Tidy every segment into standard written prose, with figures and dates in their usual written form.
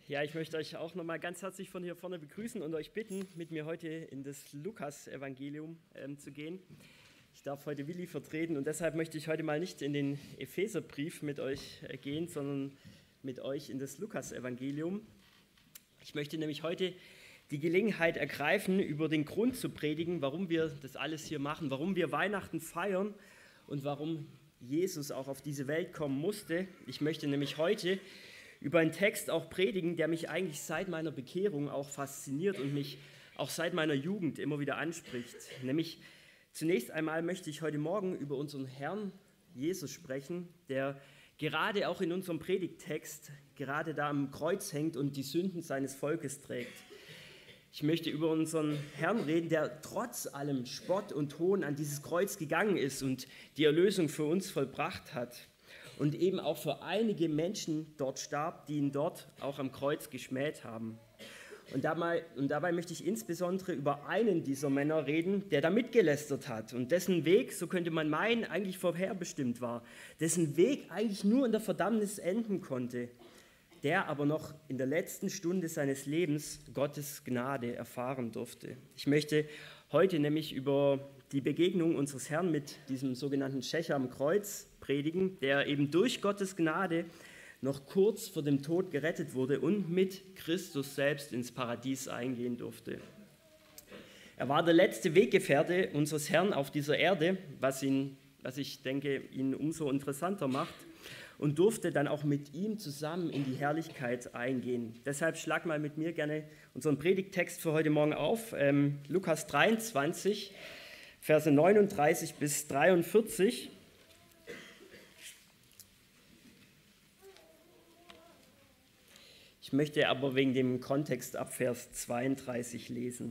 Ja, ich möchte euch auch nochmal ganz herzlich von hier vorne begrüßen und euch bitten, mit mir heute in das Lukas-Evangelium zu gehen. Ich darf heute Willi vertreten und deshalb möchte ich heute mal nicht in den Epheserbrief mit euch gehen, sondern mit euch in das Lukas-Evangelium. Ich möchte nämlich heute die Gelegenheit ergreifen, über den Grund zu predigen, warum wir das alles hier machen, warum wir Weihnachten feiern und warum Jesus auch auf diese Welt kommen musste. Ich möchte nämlich heute über einen Text auch predigen, der mich eigentlich seit meiner Bekehrung auch fasziniert und mich auch seit meiner Jugend immer wieder anspricht. Nämlich zunächst einmal möchte ich heute Morgen über unseren Herrn Jesus sprechen, der gerade auch in unserem Predigttext gerade da am Kreuz hängt und die Sünden seines Volkes trägt. Ich möchte über unseren Herrn reden, der trotz allem Spott und Hohn an dieses Kreuz gegangen ist und die Erlösung für uns vollbracht hat. Und eben auch für einige Menschen dort starb, die ihn dort auch am Kreuz geschmäht haben. Und dabei möchte ich insbesondere über einen dieser Männer reden, der da mitgelästert hat und dessen Weg, so könnte man meinen, eigentlich vorherbestimmt war, dessen Weg eigentlich nur in der Verdammnis enden konnte, der aber noch in der letzten Stunde seines Lebens Gottes Gnade erfahren durfte. Ich möchte heute nämlich über die Begegnung unseres Herrn mit diesem sogenannten Schächer am Kreuz predigen, der eben durch Gottes Gnade noch kurz vor dem Tod gerettet wurde und mit Christus selbst ins Paradies eingehen durfte. Er war der letzte Weggefährte unseres Herrn auf dieser Erde, was ich denke, ihn umso interessanter macht, und durfte dann auch mit ihm zusammen in die Herrlichkeit eingehen. Deshalb schlag mal mit mir gerne unseren Predigttext für heute Morgen auf, Lukas 23, Verse 39 bis 43. Ich möchte aber wegen dem Kontext ab Vers 32 lesen.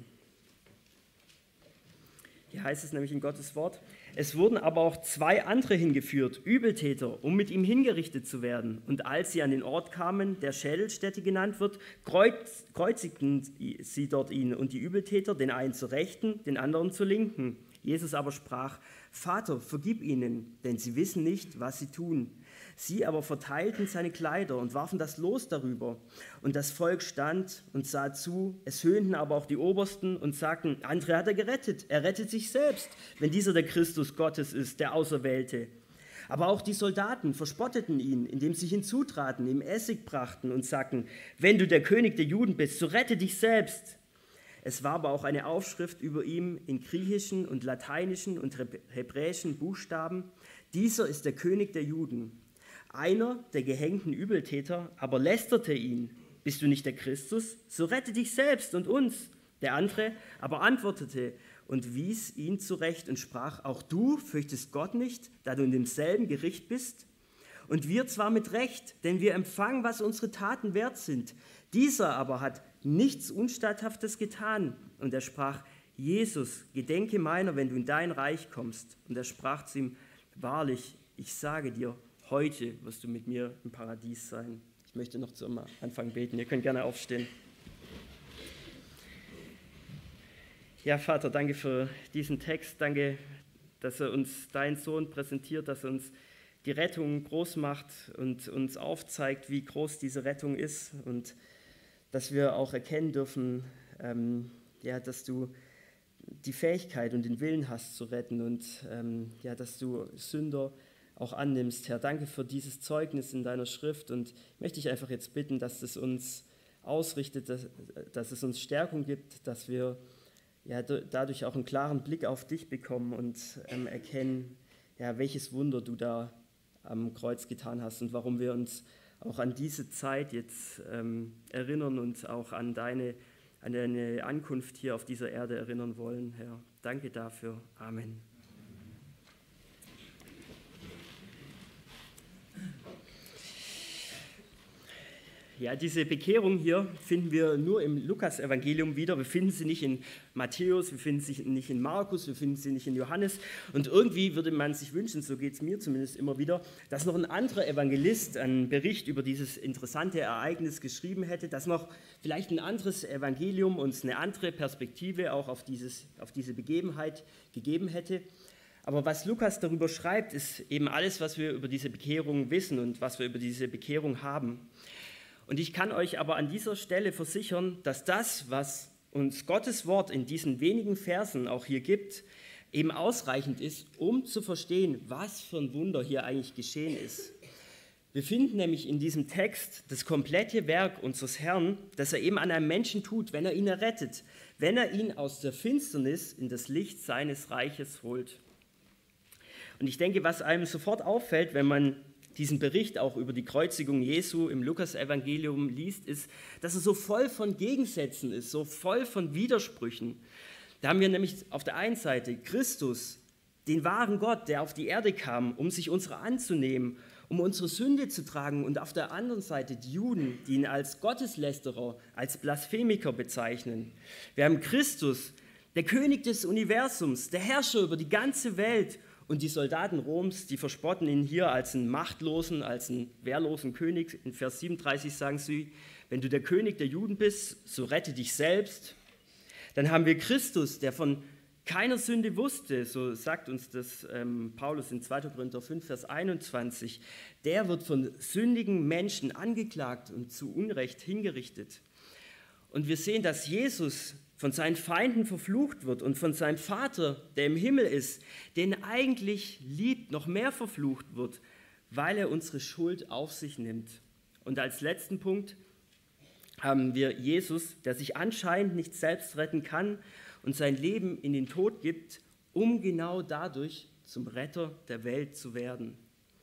Hier heißt es nämlich in Gottes Wort: Es wurden aber auch zwei andere hingeführt, Übeltäter, um mit ihm hingerichtet zu werden. Und als sie an den Ort kamen, der Schädelstätte genannt wird, kreuzigten sie dort ihn und die Übeltäter, den einen zur Rechten, den anderen zur Linken. Jesus aber sprach: Vater, vergib ihnen, denn sie wissen nicht, was sie tun. Sie aber verteilten seine Kleider und warfen das Los darüber. Und das Volk stand und sah zu. Es höhnten aber auch die Obersten und sagten: Andere hat er gerettet. Er rettet sich selbst, wenn dieser der Christus Gottes ist, der Auserwählte. Aber auch die Soldaten verspotteten ihn, indem sie hinzutraten, ihm Essig brachten und sagten: Wenn du der König der Juden bist, so rette dich selbst. Es war aber auch eine Aufschrift über ihm in griechischen und lateinischen und hebräischen Buchstaben: Dieser ist der König der Juden. Einer der gehängten Übeltäter aber lästerte ihn: Bist du nicht der Christus? So rette dich selbst und uns. Der andere aber antwortete und wies ihn zurecht und sprach: Auch du fürchtest Gott nicht, da du in demselben Gericht bist? Und wir zwar mit Recht, denn wir empfangen, was unsere Taten wert sind. Dieser aber hat nichts Unstatthaftes getan. Und er sprach: Jesus, gedenke meiner, wenn du in dein Reich kommst. Und er sprach zu ihm: Wahrlich, ich sage dir, heute wirst du mit mir im Paradies sein. Ich möchte noch zum Anfang beten. Ihr könnt gerne aufstehen. Ja, Vater, danke für diesen Text. Danke, dass er uns deinen Sohn präsentiert, dass er uns die Rettung groß macht und uns aufzeigt, wie groß diese Rettung ist und dass wir auch erkennen dürfen, dass du die Fähigkeit und den Willen hast zu retten und dass du Sünder auch annimmst. Herr, danke für dieses Zeugnis in deiner Schrift und ich möchte dich einfach jetzt bitten, dass es uns ausrichtet, dass es uns Stärkung gibt, dass wir dadurch auch einen klaren Blick auf dich bekommen und erkennen, welches Wunder du da am Kreuz getan hast und warum wir uns auch an diese Zeit jetzt erinnern und auch an deine Ankunft hier auf dieser Erde erinnern wollen. Herr, danke dafür. Amen. Ja, diese Bekehrung hier finden wir nur im Lukas-Evangelium wieder. Wir finden sie nicht in Matthäus, wir finden sie nicht in Markus, wir finden sie nicht in Johannes. Und irgendwie würde man sich wünschen, so geht es mir zumindest immer wieder, dass noch ein anderer Evangelist einen Bericht über dieses interessante Ereignis geschrieben hätte, dass noch vielleicht ein anderes Evangelium uns eine andere Perspektive auch auf diese Begebenheit gegeben hätte. Aber was Lukas darüber schreibt, ist eben alles, was wir über diese Bekehrung wissen und was wir über diese Bekehrung haben. Und ich kann euch aber an dieser Stelle versichern, dass das, was uns Gottes Wort in diesen wenigen Versen auch hier gibt, eben ausreichend ist, um zu verstehen, was für ein Wunder hier eigentlich geschehen ist. Wir finden nämlich in diesem Text das komplette Werk unseres Herrn, das er eben an einem Menschen tut, wenn er ihn errettet, wenn er ihn aus der Finsternis in das Licht seines Reiches holt. Und ich denke, was einem sofort auffällt, wenn man diesen Bericht auch über die Kreuzigung Jesu im Lukasevangelium liest, ist, dass er so voll von Gegensätzen ist, so voll von Widersprüchen. Da haben wir nämlich auf der einen Seite Christus, den wahren Gott, der auf die Erde kam, um sich unserer anzunehmen, um unsere Sünde zu tragen, und auf der anderen Seite die Juden, die ihn als Gotteslästerer, als Blasphemiker bezeichnen. Wir haben Christus, der König des Universums, der Herrscher über die ganze Welt, und die Soldaten Roms, die verspotten ihn hier als einen machtlosen, als einen wehrlosen König. In Vers 37 sagen sie, wenn du der König der Juden bist, so rette dich selbst. Dann haben wir Christus, der von keiner Sünde wusste, so sagt uns das Paulus in 2. Korinther 5, Vers 21. Der wird von sündigen Menschen angeklagt und zu Unrecht hingerichtet. Und wir sehen, dass Jesus von seinen Feinden verflucht wird und von seinem Vater, der im Himmel ist, den eigentlich liebt, noch mehr verflucht wird, weil er unsere Schuld auf sich nimmt. Und als letzten Punkt haben wir Jesus, der sich anscheinend nicht selbst retten kann und sein Leben in den Tod gibt, um genau dadurch zum Retter der Welt zu werden.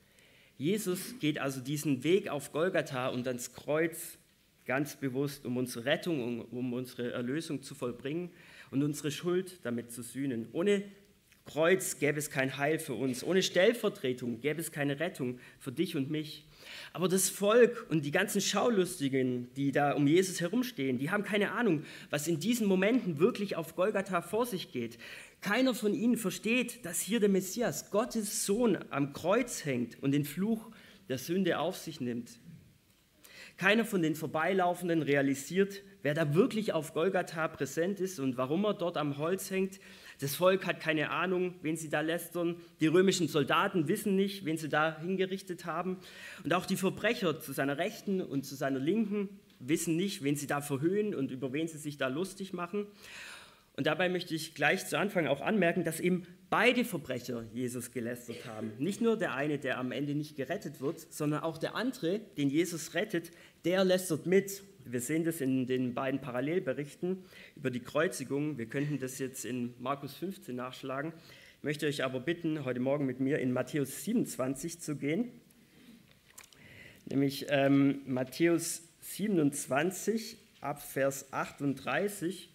Jesus geht also diesen Weg auf Golgatha und ans Kreuz ganz bewusst, um unsere Rettung, um unsere Erlösung zu vollbringen und unsere Schuld damit zu sühnen. Ohne Kreuz gäbe es kein Heil für uns. Ohne Stellvertretung gäbe es keine Rettung für dich und mich. Aber das Volk und die ganzen Schaulustigen, die da um Jesus herumstehen, die haben keine Ahnung, was in diesen Momenten wirklich auf Golgatha vor sich geht. Keiner von ihnen versteht, dass hier der Messias, Gottes Sohn, am Kreuz hängt und den Fluch der Sünde auf sich nimmt. Keiner von den Vorbeilaufenden realisiert, wer da wirklich auf Golgatha präsent ist und warum er dort am Holz hängt. Das Volk hat keine Ahnung, wen sie da lästern. Die römischen Soldaten wissen nicht, wen sie da hingerichtet haben. Und auch die Verbrecher zu seiner Rechten und zu seiner Linken wissen nicht, wen sie da verhöhnen und über wen sie sich da lustig machen. Und dabei möchte ich gleich zu Anfang auch anmerken, dass eben beide Verbrecher Jesus gelästert haben. Nicht nur der eine, der am Ende nicht gerettet wird, sondern auch der andere, den Jesus rettet, der lästert mit. Wir sehen das in den beiden Parallelberichten über die Kreuzigung. Wir könnten das jetzt in Markus 15 nachschlagen. Ich möchte euch aber bitten, heute Morgen mit mir in Matthäus 27 zu gehen. Nämlich Matthäus 27 ab Vers 38.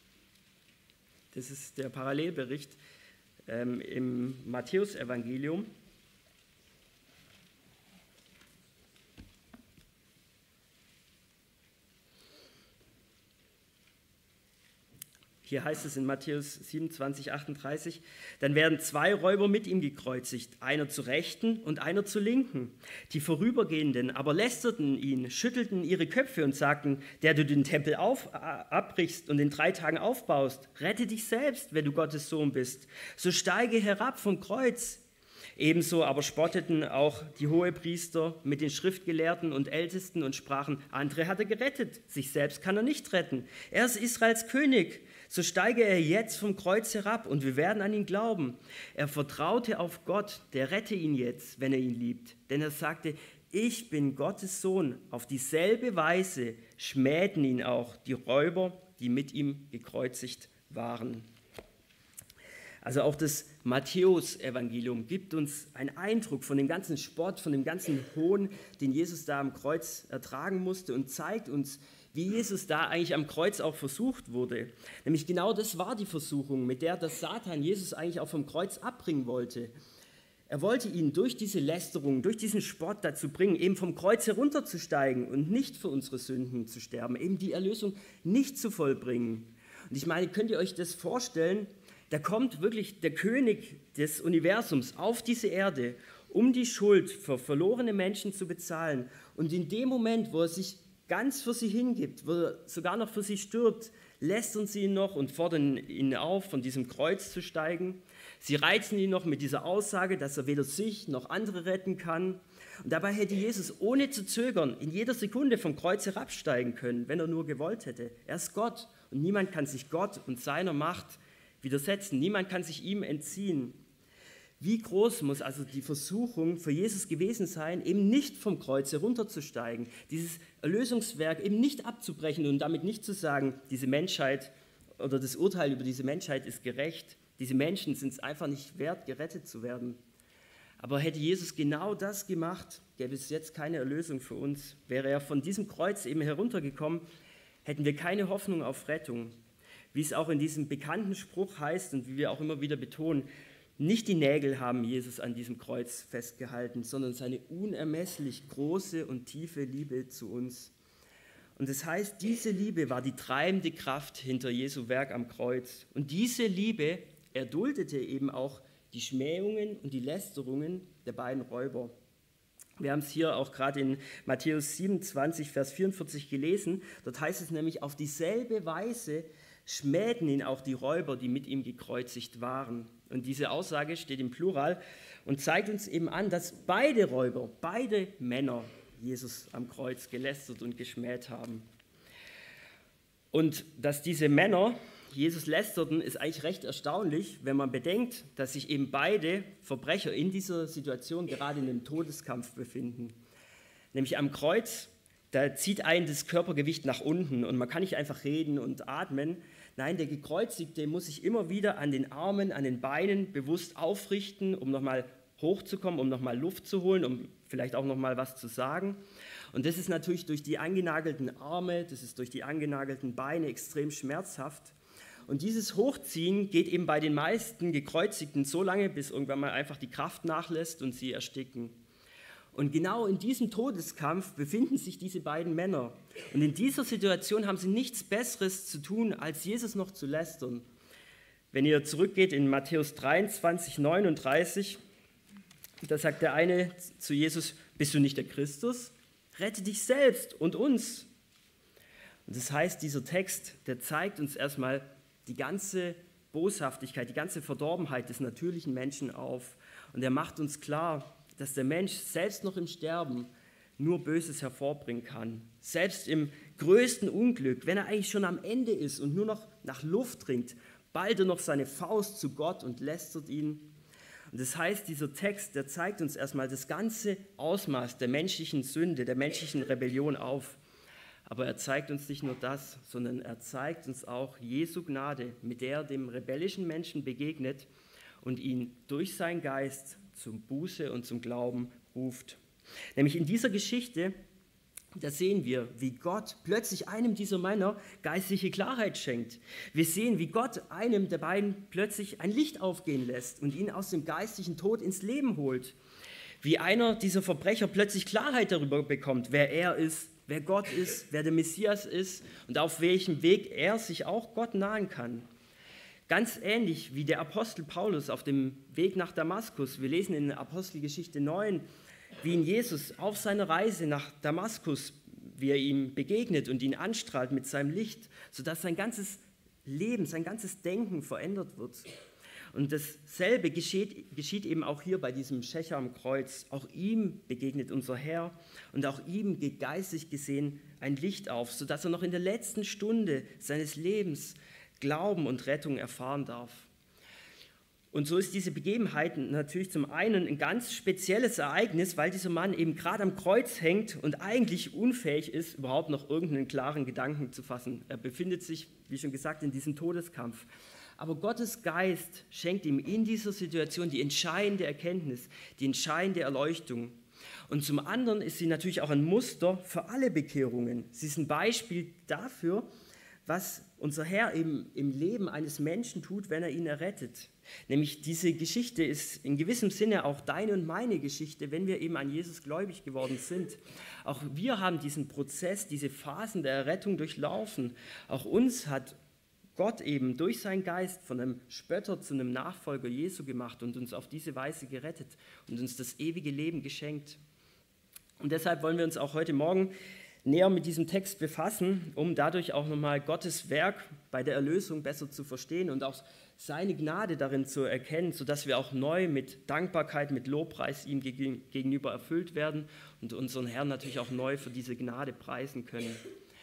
Das ist der Parallelbericht im Matthäusevangelium. Hier heißt es in Matthäus 27, 38, dann werden 2 Räuber mit ihm gekreuzigt, einer zur Rechten und einer zur Linken. Die Vorübergehenden aber lästerten ihn, schüttelten ihre Köpfe und sagten, der du den Tempel abbrichst und in 3 Tagen aufbaust, rette dich selbst, wenn du Gottes Sohn bist. So steige herab vom Kreuz. Ebenso aber spotteten auch die Hohepriester mit den Schriftgelehrten und Ältesten und sprachen, andere hat er gerettet, sich selbst kann er nicht retten. Er ist Israels König. So steige er jetzt vom Kreuz herab und wir werden an ihn glauben. Er vertraute auf Gott, der rette ihn jetzt, wenn er ihn liebt. Denn er sagte, ich bin Gottes Sohn. Auf dieselbe Weise schmähten ihn auch die Räuber, die mit ihm gekreuzigt waren. Also auch das Matthäus-Evangelium gibt uns einen Eindruck von dem ganzen Spott, von dem ganzen Hohn, den Jesus da am Kreuz ertragen musste und zeigt uns, wie Jesus da eigentlich am Kreuz auch versucht wurde. Nämlich genau das war die Versuchung, mit der das Satan Jesus eigentlich auch vom Kreuz abbringen wollte. Er wollte ihn durch diese Lästerung, durch diesen Spott dazu bringen, eben vom Kreuz herunterzusteigen und nicht für unsere Sünden zu sterben, eben die Erlösung nicht zu vollbringen. Und ich meine, könnt ihr euch das vorstellen? Da kommt wirklich der König des Universums auf diese Erde, um die Schuld für verlorene Menschen zu bezahlen. Und in dem Moment, wo er sich ganz für sie hingibt, wo er sogar noch für sie stirbt, lästern sie ihn noch und fordern ihn auf, von diesem Kreuz zu steigen. Sie reizen ihn noch mit dieser Aussage, dass er weder sich noch andere retten kann. Und dabei hätte Jesus ohne zu zögern in jeder Sekunde vom Kreuz herabsteigen können, wenn er nur gewollt hätte. Er ist Gott und niemand kann sich Gott und seiner Macht widersetzen. Niemand kann sich ihm entziehen. Wie groß muss also die Versuchung für Jesus gewesen sein, eben nicht vom Kreuz herunterzusteigen, dieses Erlösungswerk eben nicht abzubrechen und damit nicht zu sagen, diese Menschheit oder das Urteil über diese Menschheit ist gerecht. Diese Menschen sind es einfach nicht wert, gerettet zu werden. Aber hätte Jesus genau das gemacht, gäbe es jetzt keine Erlösung für uns. Wäre er von diesem Kreuz eben heruntergekommen, hätten wir keine Hoffnung auf Rettung. Wie es auch in diesem bekannten Spruch heißt und wie wir auch immer wieder betonen, nicht die Nägel haben Jesus an diesem Kreuz festgehalten, sondern seine unermesslich große und tiefe Liebe zu uns. Und das heißt, diese Liebe war die treibende Kraft hinter Jesu Werk am Kreuz. Und diese Liebe erduldete eben auch die Schmähungen und die Lästerungen der beiden Räuber. Wir haben es hier auch gerade in Matthäus 27, Vers 44 gelesen. Dort heißt es nämlich, auf dieselbe Weise schmähten ihn auch die Räuber, die mit ihm gekreuzigt waren. Und diese Aussage steht im Plural und zeigt uns eben an, dass beide Räuber, beide Männer Jesus am Kreuz gelästert und geschmäht haben. Und dass diese Männer Jesus lästerten, ist eigentlich recht erstaunlich, wenn man bedenkt, dass sich eben beide Verbrecher in dieser Situation gerade in einem Todeskampf befinden. Nämlich am Kreuz, da zieht einen das Körpergewicht nach unten und man kann nicht einfach reden und atmen. Nein, der Gekreuzigte muss sich immer wieder an den Armen, an den Beinen bewusst aufrichten, um nochmal hochzukommen, um nochmal Luft zu holen, um vielleicht auch nochmal was zu sagen. Und das ist natürlich durch die angenagelten Arme, das ist durch die angenagelten Beine extrem schmerzhaft. Und dieses Hochziehen geht eben bei den meisten Gekreuzigten so lange, bis irgendwann mal einfach die Kraft nachlässt und sie ersticken. Und genau in diesem Todeskampf befinden sich diese beiden Männer. Und in dieser Situation haben sie nichts Besseres zu tun, als Jesus noch zu lästern. Wenn ihr zurückgeht in Matthäus 23, 39, da sagt der eine zu Jesus, bist du nicht der Christus? Rette dich selbst und uns. Und das heißt, dieser Text, der zeigt uns erstmal die ganze Boshaftigkeit, die ganze Verdorbenheit des natürlichen Menschen auf. Und er macht uns klar, dass der Mensch selbst noch im Sterben nur Böses hervorbringen kann. Selbst im größten Unglück, wenn er eigentlich schon am Ende ist und nur noch nach Luft ringt, ballt er noch seine Faust zu Gott und lästert ihn. Und das heißt, dieser Text, der zeigt uns erstmal das ganze Ausmaß der menschlichen Sünde, der menschlichen Rebellion auf. Aber er zeigt uns nicht nur das, sondern er zeigt uns auch Jesu Gnade, mit der er dem rebellischen Menschen begegnet und ihn durch seinen Geist zum Buße und zum Glauben ruft. Nämlich in dieser Geschichte, da sehen wir, wie Gott plötzlich einem dieser Männer geistliche Klarheit schenkt. Wir sehen, wie Gott einem der beiden plötzlich ein Licht aufgehen lässt und ihn aus dem geistlichen Tod ins Leben holt. Wie einer dieser Verbrecher plötzlich Klarheit darüber bekommt, wer er ist, wer Gott ist, wer der Messias ist und auf welchem Weg er sich auch Gott nahen kann. Ganz ähnlich wie der Apostel Paulus auf dem Weg nach Damaskus. Wir lesen in Apostelgeschichte 9, wie ihn Jesus auf seiner Reise nach Damaskus, wie er ihm begegnet und ihn anstrahlt mit seinem Licht, sodass sein ganzes Leben, sein ganzes Denken verändert wird. Und dasselbe geschieht eben auch hier bei diesem Schächer am Kreuz. Auch ihm begegnet unser Herr und auch ihm geht geistig gesehen ein Licht auf, sodass er noch in der letzten Stunde seines Lebens Glauben und Rettung erfahren darf. Und so ist diese Begebenheit natürlich zum einen ein ganz spezielles Ereignis, weil dieser Mann eben gerade am Kreuz hängt und eigentlich unfähig ist, überhaupt noch irgendeinen klaren Gedanken zu fassen. Er befindet sich, wie schon gesagt, in diesem Todeskampf. Aber Gottes Geist schenkt ihm in dieser Situation die entscheidende Erkenntnis, die entscheidende Erleuchtung. Und zum anderen ist sie natürlich auch ein Muster für alle Bekehrungen. Sie ist ein Beispiel dafür, was unser Herr eben im Leben eines Menschen tut, wenn er ihn errettet. Nämlich diese Geschichte ist in gewissem Sinne auch deine und meine Geschichte, wenn wir eben an Jesus gläubig geworden sind. Auch wir haben diesen Prozess, diese Phasen der Errettung durchlaufen. Auch uns hat Gott eben durch seinen Geist von einem Spötter zu einem Nachfolger Jesu gemacht und uns auf diese Weise gerettet und uns das ewige Leben geschenkt. Und deshalb wollen wir uns auch heute Morgen näher mit diesem Text befassen, um dadurch auch nochmal Gottes Werk bei der Erlösung besser zu verstehen und auch seine Gnade darin zu erkennen, sodass wir auch neu mit Dankbarkeit, mit Lobpreis ihm gegenüber erfüllt werden und unseren Herrn natürlich auch neu für diese Gnade preisen können.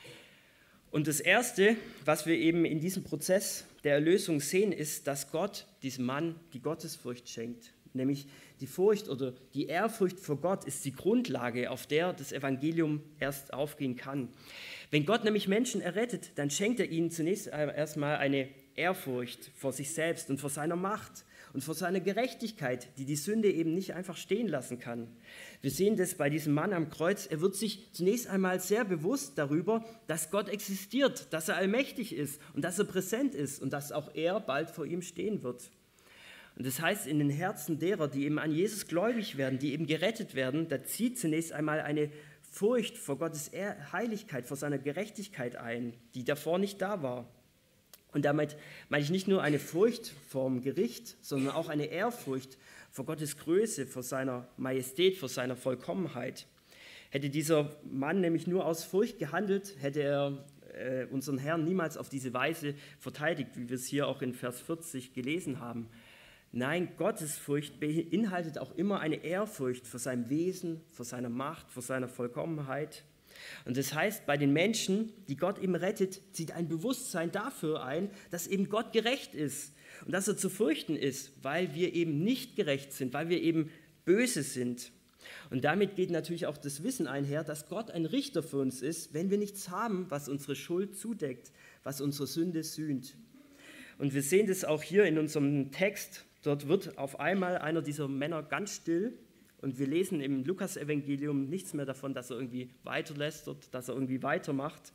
Und das Erste, was wir eben in diesem Prozess der Erlösung sehen, ist, dass Gott diesem Mann die Gottesfurcht schenkt. Nämlich die Furcht oder die Ehrfurcht vor Gott ist die Grundlage, auf der das Evangelium erst aufgehen kann. Wenn Gott nämlich Menschen errettet, dann schenkt er ihnen zunächst erstmal eine Ehrfurcht vor sich selbst und vor seiner Macht und vor seiner Gerechtigkeit, die die Sünde eben nicht einfach stehen lassen kann. Wir sehen das bei diesem Mann am Kreuz. Er wird sich zunächst einmal sehr bewusst darüber, dass Gott existiert, dass er allmächtig ist und dass er präsent ist und dass auch er bald vor ihm stehen wird. Und das heißt, in den Herzen derer, die eben an Jesus gläubig werden, die eben gerettet werden, da zieht zunächst einmal eine Furcht vor Gottes Heiligkeit, vor seiner Gerechtigkeit ein, die davor nicht da war. Und damit meine ich nicht nur eine Furcht vorm Gericht, sondern auch eine Ehrfurcht vor Gottes Größe, vor seiner Majestät, vor seiner Vollkommenheit. Hätte dieser Mann nämlich nur aus Furcht gehandelt, hätte er unseren Herrn niemals auf diese Weise verteidigt, wie wir es hier auch in Vers 40 gelesen haben. Nein, Gottesfurcht beinhaltet auch immer eine Ehrfurcht vor seinem Wesen, vor seiner Macht, vor seiner Vollkommenheit. Und das heißt, bei den Menschen, die Gott eben rettet, zieht ein Bewusstsein dafür ein, dass eben Gott gerecht ist und dass er zu fürchten ist, weil wir eben nicht gerecht sind, weil wir eben böse sind. Und damit geht natürlich auch das Wissen einher, dass Gott ein Richter für uns ist, wenn wir nichts haben, was unsere Schuld zudeckt, was unsere Sünde sühnt. Und wir sehen das auch hier in unserem Text. Dort wird auf einmal einer dieser Männer ganz still und wir lesen im Lukas-Evangelium nichts mehr davon, dass er irgendwie weiterlästert, dass er irgendwie weitermacht.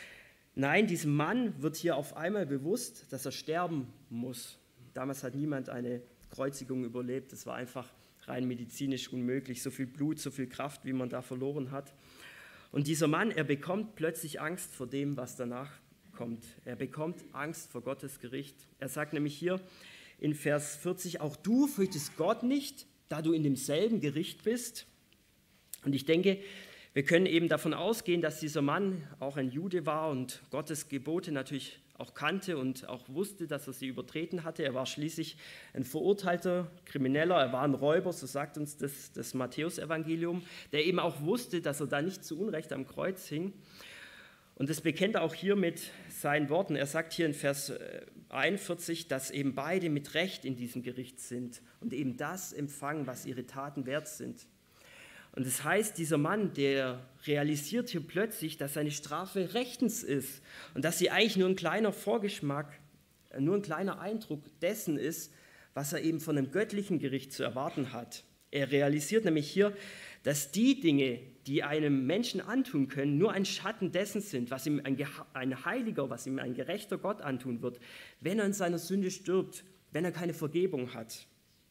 Nein, diesem Mann wird hier auf einmal bewusst, dass er sterben muss. Damals hat niemand eine Kreuzigung überlebt. Es war einfach rein medizinisch unmöglich. So viel Blut, so viel Kraft, wie man da verloren hat. Und dieser Mann, er bekommt plötzlich Angst vor dem, was danach kommt. Er bekommt Angst vor Gottes Gericht. Er sagt nämlich hier in Vers 40, auch du fürchtest Gott nicht, da du in demselben Gericht bist. Und ich denke, wir können eben davon ausgehen, dass dieser Mann auch ein Jude war und Gottes Gebote natürlich auch kannte und auch wusste, dass er sie übertreten hatte. Er war schließlich ein verurteilter Krimineller, er war ein Räuber, so sagt uns das Matthäusevangelium, der eben auch wusste, dass er da nicht zu Unrecht am Kreuz hing. Und das bekennt er auch hier mit seinen Worten. Er sagt hier in Vers 41, dass eben beide mit Recht in diesem Gericht sind und eben das empfangen, was ihre Taten wert sind. Und das heißt, dieser Mann, der realisiert hier plötzlich, dass seine Strafe rechtens ist und dass sie eigentlich nur ein kleiner Vorgeschmack, nur ein kleiner Eindruck dessen ist, was er eben von einem göttlichen Gericht zu erwarten hat. Er realisiert nämlich hier, dass die Dinge, die einem Menschen antun können, nur ein Schatten dessen sind, was ihm ein heiliger, was ihm ein gerechter Gott antun wird, wenn er in seiner Sünde stirbt, wenn er keine Vergebung hat.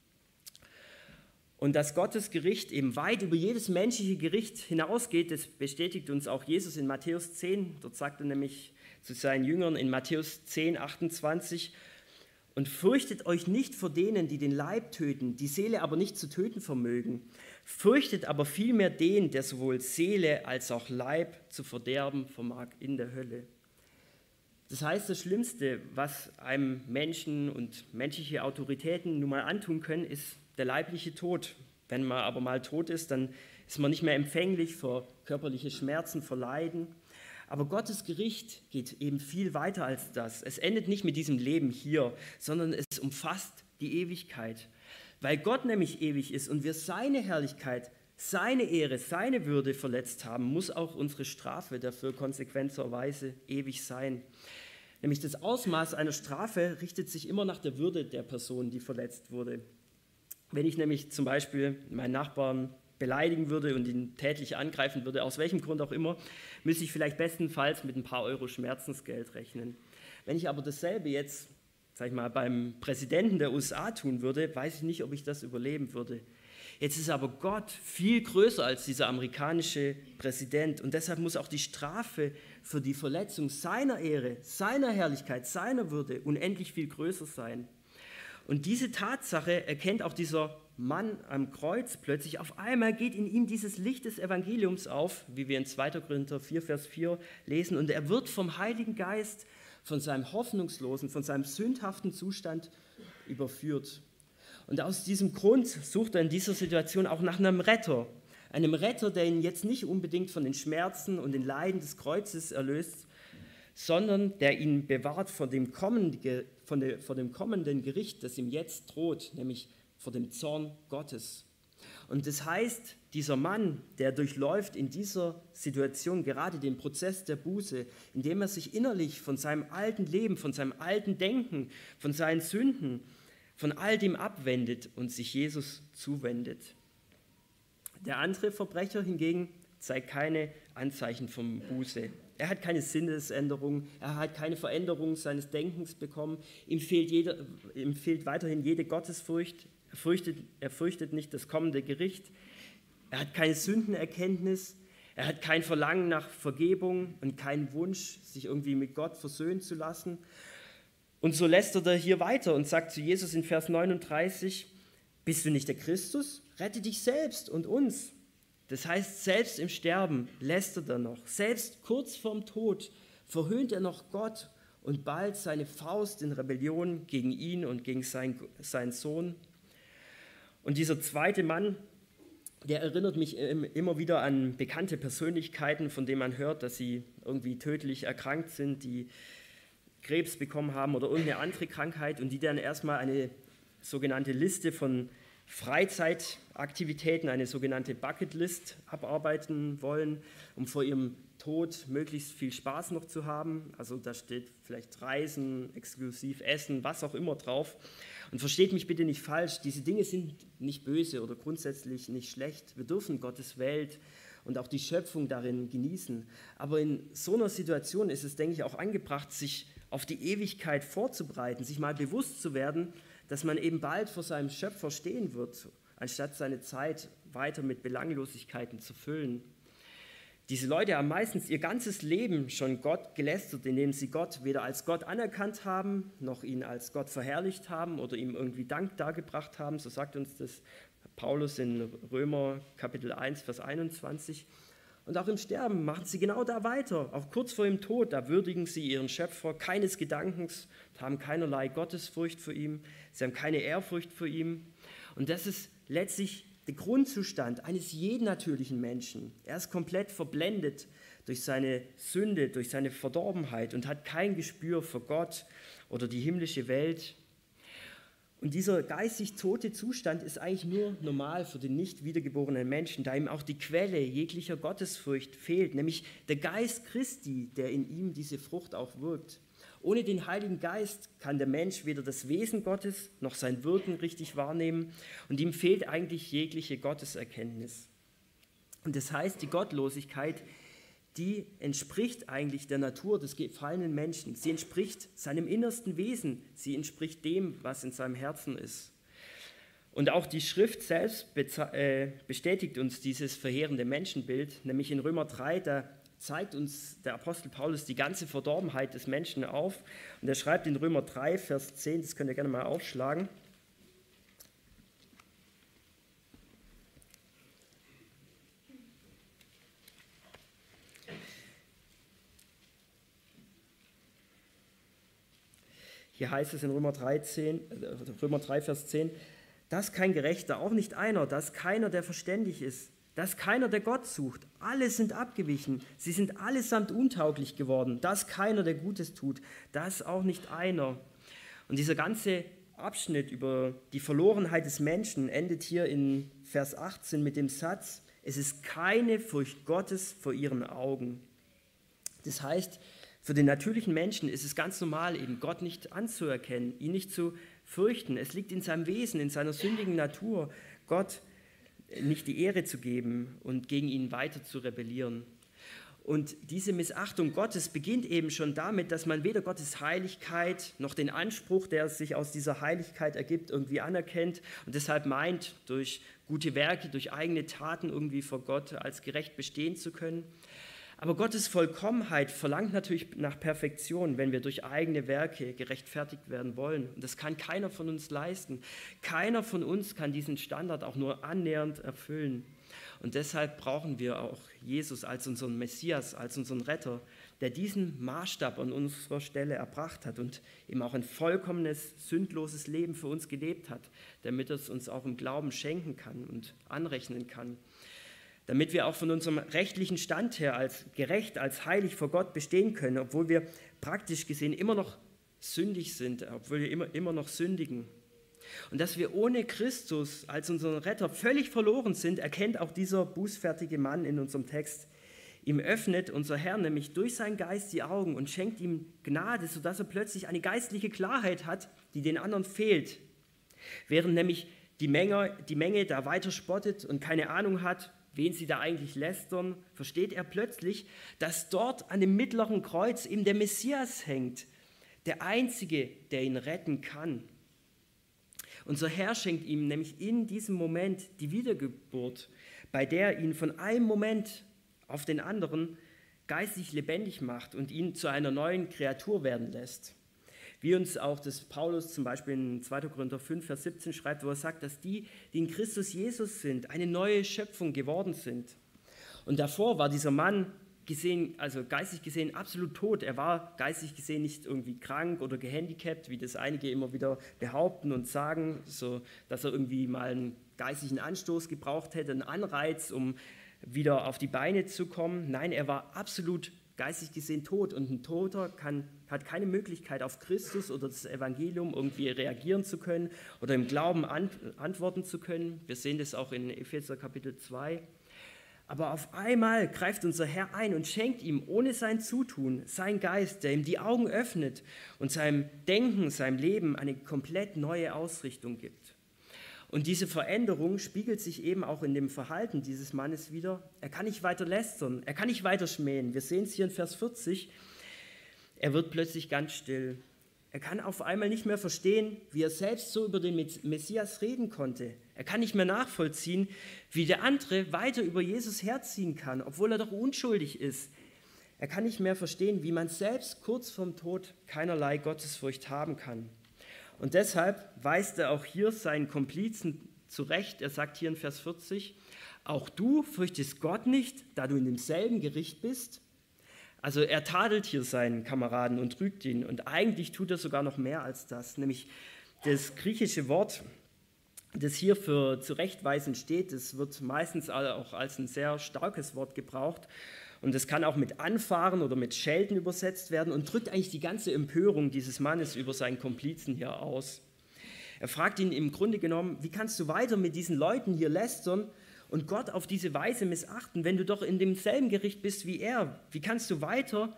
Und dass Gottes Gericht eben weit über jedes menschliche Gericht hinausgeht, das bestätigt uns auch Jesus in Matthäus 10. Dort sagt er nämlich zu seinen Jüngern in Matthäus 10, 28, und fürchtet euch nicht vor denen, die den Leib töten, die Seele aber nicht zu töten vermögen. Fürchtet aber vielmehr den, der sowohl Seele als auch Leib zu verderben vermag in der Hölle. Das heißt, das Schlimmste, was einem Menschen und menschliche Autoritäten nun mal antun können, ist der leibliche Tod. Wenn man aber mal tot ist, dann ist man nicht mehr empfänglich für körperliche Schmerzen, für Leiden. Aber Gottes Gericht geht eben viel weiter als das. Es endet nicht mit diesem Leben hier, sondern es umfasst die Ewigkeit. Weil Gott nämlich ewig ist und wir seine Herrlichkeit, seine Ehre, seine Würde verletzt haben, muss auch unsere Strafe dafür konsequenterweise ewig sein. Nämlich das Ausmaß einer Strafe richtet sich immer nach der Würde der Person, die verletzt wurde. Wenn ich nämlich zum Beispiel meinen Nachbarn beleidigen würde und ihn tätlich angreifen würde, aus welchem Grund auch immer, müsste ich vielleicht bestenfalls mit ein paar Euro Schmerzensgeld rechnen. Wenn ich aber dasselbe jetzt, sag ich mal, beim Präsidenten der USA tun würde, weiß ich nicht, ob ich das überleben würde. Jetzt ist aber Gott viel größer als dieser amerikanische Präsident und deshalb muss auch die Strafe für die Verletzung seiner Ehre, seiner Herrlichkeit, seiner Würde unendlich viel größer sein. Und diese Tatsache erkennt auch dieser Mann am Kreuz plötzlich, auf einmal geht in ihm dieses Licht des Evangeliums auf, wie wir in 2. Korinther 4, Vers 4 lesen, und er wird vom Heiligen Geist von seinem hoffnungslosen, von seinem sündhaften Zustand überführt. Und aus diesem Grund sucht er in dieser Situation auch nach einem Retter, der ihn jetzt nicht unbedingt von den Schmerzen und den Leiden des Kreuzes erlöst, sondern der ihn bewahrt vor dem kommenden Gericht, das ihm jetzt droht, nämlich vor dem Zorn Gottes. Und das heißt, dieser Mann, der durchläuft in dieser Situation gerade den Prozess der Buße, indem er sich innerlich von seinem alten Leben, von seinem alten Denken, von seinen Sünden, von all dem abwendet und sich Jesus zuwendet. Der andere Verbrecher hingegen zeigt keine Anzeichen von Buße. Er hat keine Sinnesänderung, er hat keine Veränderung seines Denkens bekommen, ihm fehlt weiterhin jede Gottesfurcht, er fürchtet nicht das kommende Gericht, er hat keine Sündenerkenntnis, er hat kein Verlangen nach Vergebung und keinen Wunsch, sich irgendwie mit Gott versöhnen zu lassen. Und so lästert er hier weiter und sagt zu Jesus in Vers 39, bist du nicht der Christus? Rette dich selbst und uns. Das heißt, selbst im Sterben lästert er noch, selbst kurz vorm Tod verhöhnt er noch Gott und ballt seine Faust in Rebellion gegen ihn und gegen seinen Sohn. Und dieser zweite Mann, der erinnert mich immer wieder an bekannte Persönlichkeiten, von denen man hört, dass sie irgendwie tödlich erkrankt sind, die Krebs bekommen haben oder irgendeine andere Krankheit und die dann erstmal eine sogenannte Liste von Freizeitaktivitäten, eine sogenannte Bucketlist abarbeiten wollen, um vor ihrem Tod möglichst viel Spaß noch zu haben. Also da steht vielleicht Reisen, exklusiv Essen, was auch immer drauf. Und versteht mich bitte nicht falsch, diese Dinge sind nicht böse oder grundsätzlich nicht schlecht. Wir dürfen Gottes Welt und auch die Schöpfung darin genießen. Aber in so einer Situation ist es, denke ich, auch angebracht, sich auf die Ewigkeit vorzubereiten, sich mal bewusst zu werden, dass man eben bald vor seinem Schöpfer stehen wird, anstatt seine Zeit weiter mit Belanglosigkeiten zu füllen. Diese Leute haben meistens ihr ganzes Leben schon Gott gelästert, indem sie Gott weder als Gott anerkannt haben, noch ihn als Gott verherrlicht haben oder ihm irgendwie Dank dargebracht haben. So sagt uns das Paulus in Römer Kapitel 1, Vers 21. Und auch im Sterben machen sie genau da weiter. Auch kurz vor ihrem Tod, da würdigen sie ihren Schöpfer keines Gedankens, haben keinerlei Gottesfurcht für ihn, sie haben keine Ehrfurcht für ihn. Und das ist letztlich der Grundzustand eines jeden natürlichen Menschen. Er ist komplett verblendet durch seine Sünde, durch seine Verdorbenheit und hat kein Gespür für Gott oder die himmlische Welt. Und dieser geistig tote Zustand ist eigentlich nur normal für den nicht wiedergeborenen Menschen, da ihm auch die Quelle jeglicher Gottesfurcht fehlt, nämlich der Geist Christi, der in ihm diese Frucht auch wirkt. Ohne den Heiligen Geist kann der Mensch weder das Wesen Gottes noch sein Wirken richtig wahrnehmen und ihm fehlt eigentlich jegliche Gotteserkenntnis. Und das heißt, die Gottlosigkeit, die entspricht eigentlich der Natur des gefallenen Menschen. Sie entspricht seinem innersten Wesen. Sie entspricht dem, was in seinem Herzen ist. Und auch die Schrift selbst bestätigt uns dieses verheerende Menschenbild, nämlich in Römer 3, da zeigt uns der Apostel Paulus die ganze Verdorbenheit des Menschen auf. Und er schreibt in Römer 3, Vers 10, das könnt ihr gerne mal aufschlagen. Hier heißt es in Römer 3, Vers 10, dass kein Gerechter, auch nicht einer, dass keiner, der verständig ist, dass keiner, der Gott sucht. Alle sind abgewichen, sie sind allesamt untauglich geworden, dass keiner, der Gutes tut, dass auch nicht einer. Und dieser ganze Abschnitt über die Verlorenheit des Menschen endet hier in Vers 18 mit dem Satz, es ist keine Furcht Gottes vor ihren Augen. Das heißt, für den natürlichen Menschen ist es ganz normal, eben Gott nicht anzuerkennen, ihn nicht zu fürchten. Es liegt in seinem Wesen, in seiner sündigen Natur, Gott nicht die Ehre zu geben und gegen ihn weiter zu rebellieren. Und diese Missachtung Gottes beginnt eben schon damit, dass man weder Gottes Heiligkeit noch den Anspruch, der sich aus dieser Heiligkeit ergibt, irgendwie anerkennt und deshalb meint, durch gute Werke, durch eigene Taten irgendwie vor Gott als gerecht bestehen zu können. Aber Gottes Vollkommenheit verlangt natürlich nach Perfektion, wenn wir durch eigene Werke gerechtfertigt werden wollen. Und das kann keiner von uns leisten. Keiner von uns kann diesen Standard auch nur annähernd erfüllen. Und deshalb brauchen wir auch Jesus als unseren Messias, als unseren Retter, der diesen Maßstab an unserer Stelle erbracht hat und eben auch ein vollkommenes, sündloses Leben für uns gelebt hat, damit er es uns auch im Glauben schenken kann und anrechnen kann. Damit wir auch von unserem rechtlichen Stand her als gerecht, als heilig vor Gott bestehen können, obwohl wir praktisch gesehen immer noch sündig sind, obwohl wir immer noch sündigen. Und dass wir ohne Christus als unseren Retter völlig verloren sind, erkennt auch dieser bußfertige Mann in unserem Text. Ihm öffnet unser Herr nämlich durch seinen Geist die Augen und schenkt ihm Gnade, sodass er plötzlich eine geistliche Klarheit hat, die den anderen fehlt. Während nämlich die Menge da weiter spottet und keine Ahnung hat, wen sie da eigentlich lästern, versteht er plötzlich, dass dort an dem mittleren Kreuz eben der Messias hängt, der Einzige, der ihn retten kann. Unser Herr schenkt ihm nämlich in diesem Moment die Wiedergeburt, bei der ihn von einem Moment auf den anderen geistig lebendig macht und ihn zu einer neuen Kreatur werden lässt. Wie uns auch das Paulus zum Beispiel in 2. Korinther 5, Vers 17 schreibt, wo er sagt, dass die in Christus Jesus sind, eine neue Schöpfung geworden sind. Und davor war dieser Mann geistig gesehen absolut tot. Er war geistig gesehen nicht irgendwie krank oder gehandicapt, wie das einige immer wieder behaupten und sagen, so dass er irgendwie mal einen geistigen Anstoß gebraucht hätte, einen Anreiz, um wieder auf die Beine zu kommen. Nein, er war absolut geistig gesehen tot und ein Toter hat keine Möglichkeit, auf Christus oder das Evangelium irgendwie reagieren zu können oder im Glauben antworten zu können. Wir sehen das auch in Epheser Kapitel 2. Aber auf einmal greift unser Herr ein und schenkt ihm ohne sein Zutun seinen Geist, der ihm die Augen öffnet und seinem Denken, seinem Leben eine komplett neue Ausrichtung gibt. Und diese Veränderung spiegelt sich eben auch in dem Verhalten dieses Mannes wider. Er kann nicht weiter lästern, er kann nicht weiter schmähen. Wir sehen es hier in Vers 40. Er wird plötzlich ganz still. Er kann auf einmal nicht mehr verstehen, wie er selbst so über den Messias reden konnte. Er kann nicht mehr nachvollziehen, wie der andere weiter über Jesus herziehen kann, obwohl er doch unschuldig ist. Er kann nicht mehr verstehen, wie man selbst kurz vorm Tod keinerlei Gottesfurcht haben kann. Und deshalb weist er auch hier seinen Komplizen zurecht. Er sagt hier in Vers 40, auch du fürchtest Gott nicht, da du in demselben Gericht bist. Also er tadelt hier seinen Kameraden und rügt ihn. Und eigentlich tut er sogar noch mehr als das. Nämlich das griechische Wort, das hier für zurechtweisen steht, das wird meistens auch als ein sehr starkes Wort gebraucht. Und es kann auch mit Anfahren oder mit Schelten übersetzt werden und drückt eigentlich die ganze Empörung dieses Mannes über seinen Komplizen hier aus. Er fragt ihn im Grunde genommen, wie kannst du weiter mit diesen Leuten hier lästern und Gott auf diese Weise missachten, wenn du doch in demselben Gericht bist wie er? Wie kannst du weiter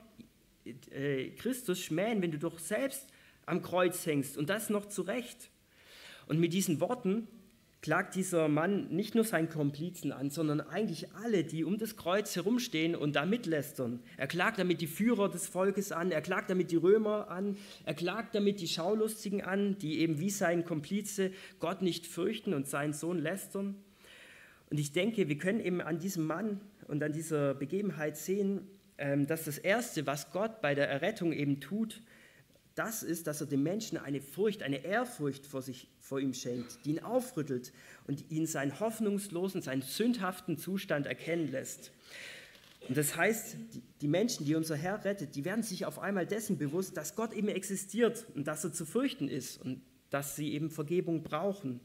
Christus schmähen, wenn du doch selbst am Kreuz hängst und das noch zu Recht? Und mit diesen Worten klagt dieser Mann nicht nur seinen Komplizen an, sondern eigentlich alle, die um das Kreuz herumstehen und da mitlästern. Er klagt damit die Führer des Volkes an, er klagt damit die Römer an, er klagt damit die Schaulustigen an, die eben wie sein Komplize Gott nicht fürchten und seinen Sohn lästern. Und ich denke, wir können eben an diesem Mann und an dieser Begebenheit sehen, dass das Erste, was Gott bei der Errettung eben tut, das ist, dass er dem Menschen eine Furcht, eine Ehrfurcht vor ihm schenkt, die ihn aufrüttelt und ihn seinen hoffnungslosen, seinen sündhaften Zustand erkennen lässt. Und das heißt, die Menschen, die unser Herr rettet, die werden sich auf einmal dessen bewusst, dass Gott eben existiert und dass er zu fürchten ist und dass sie eben Vergebung brauchen.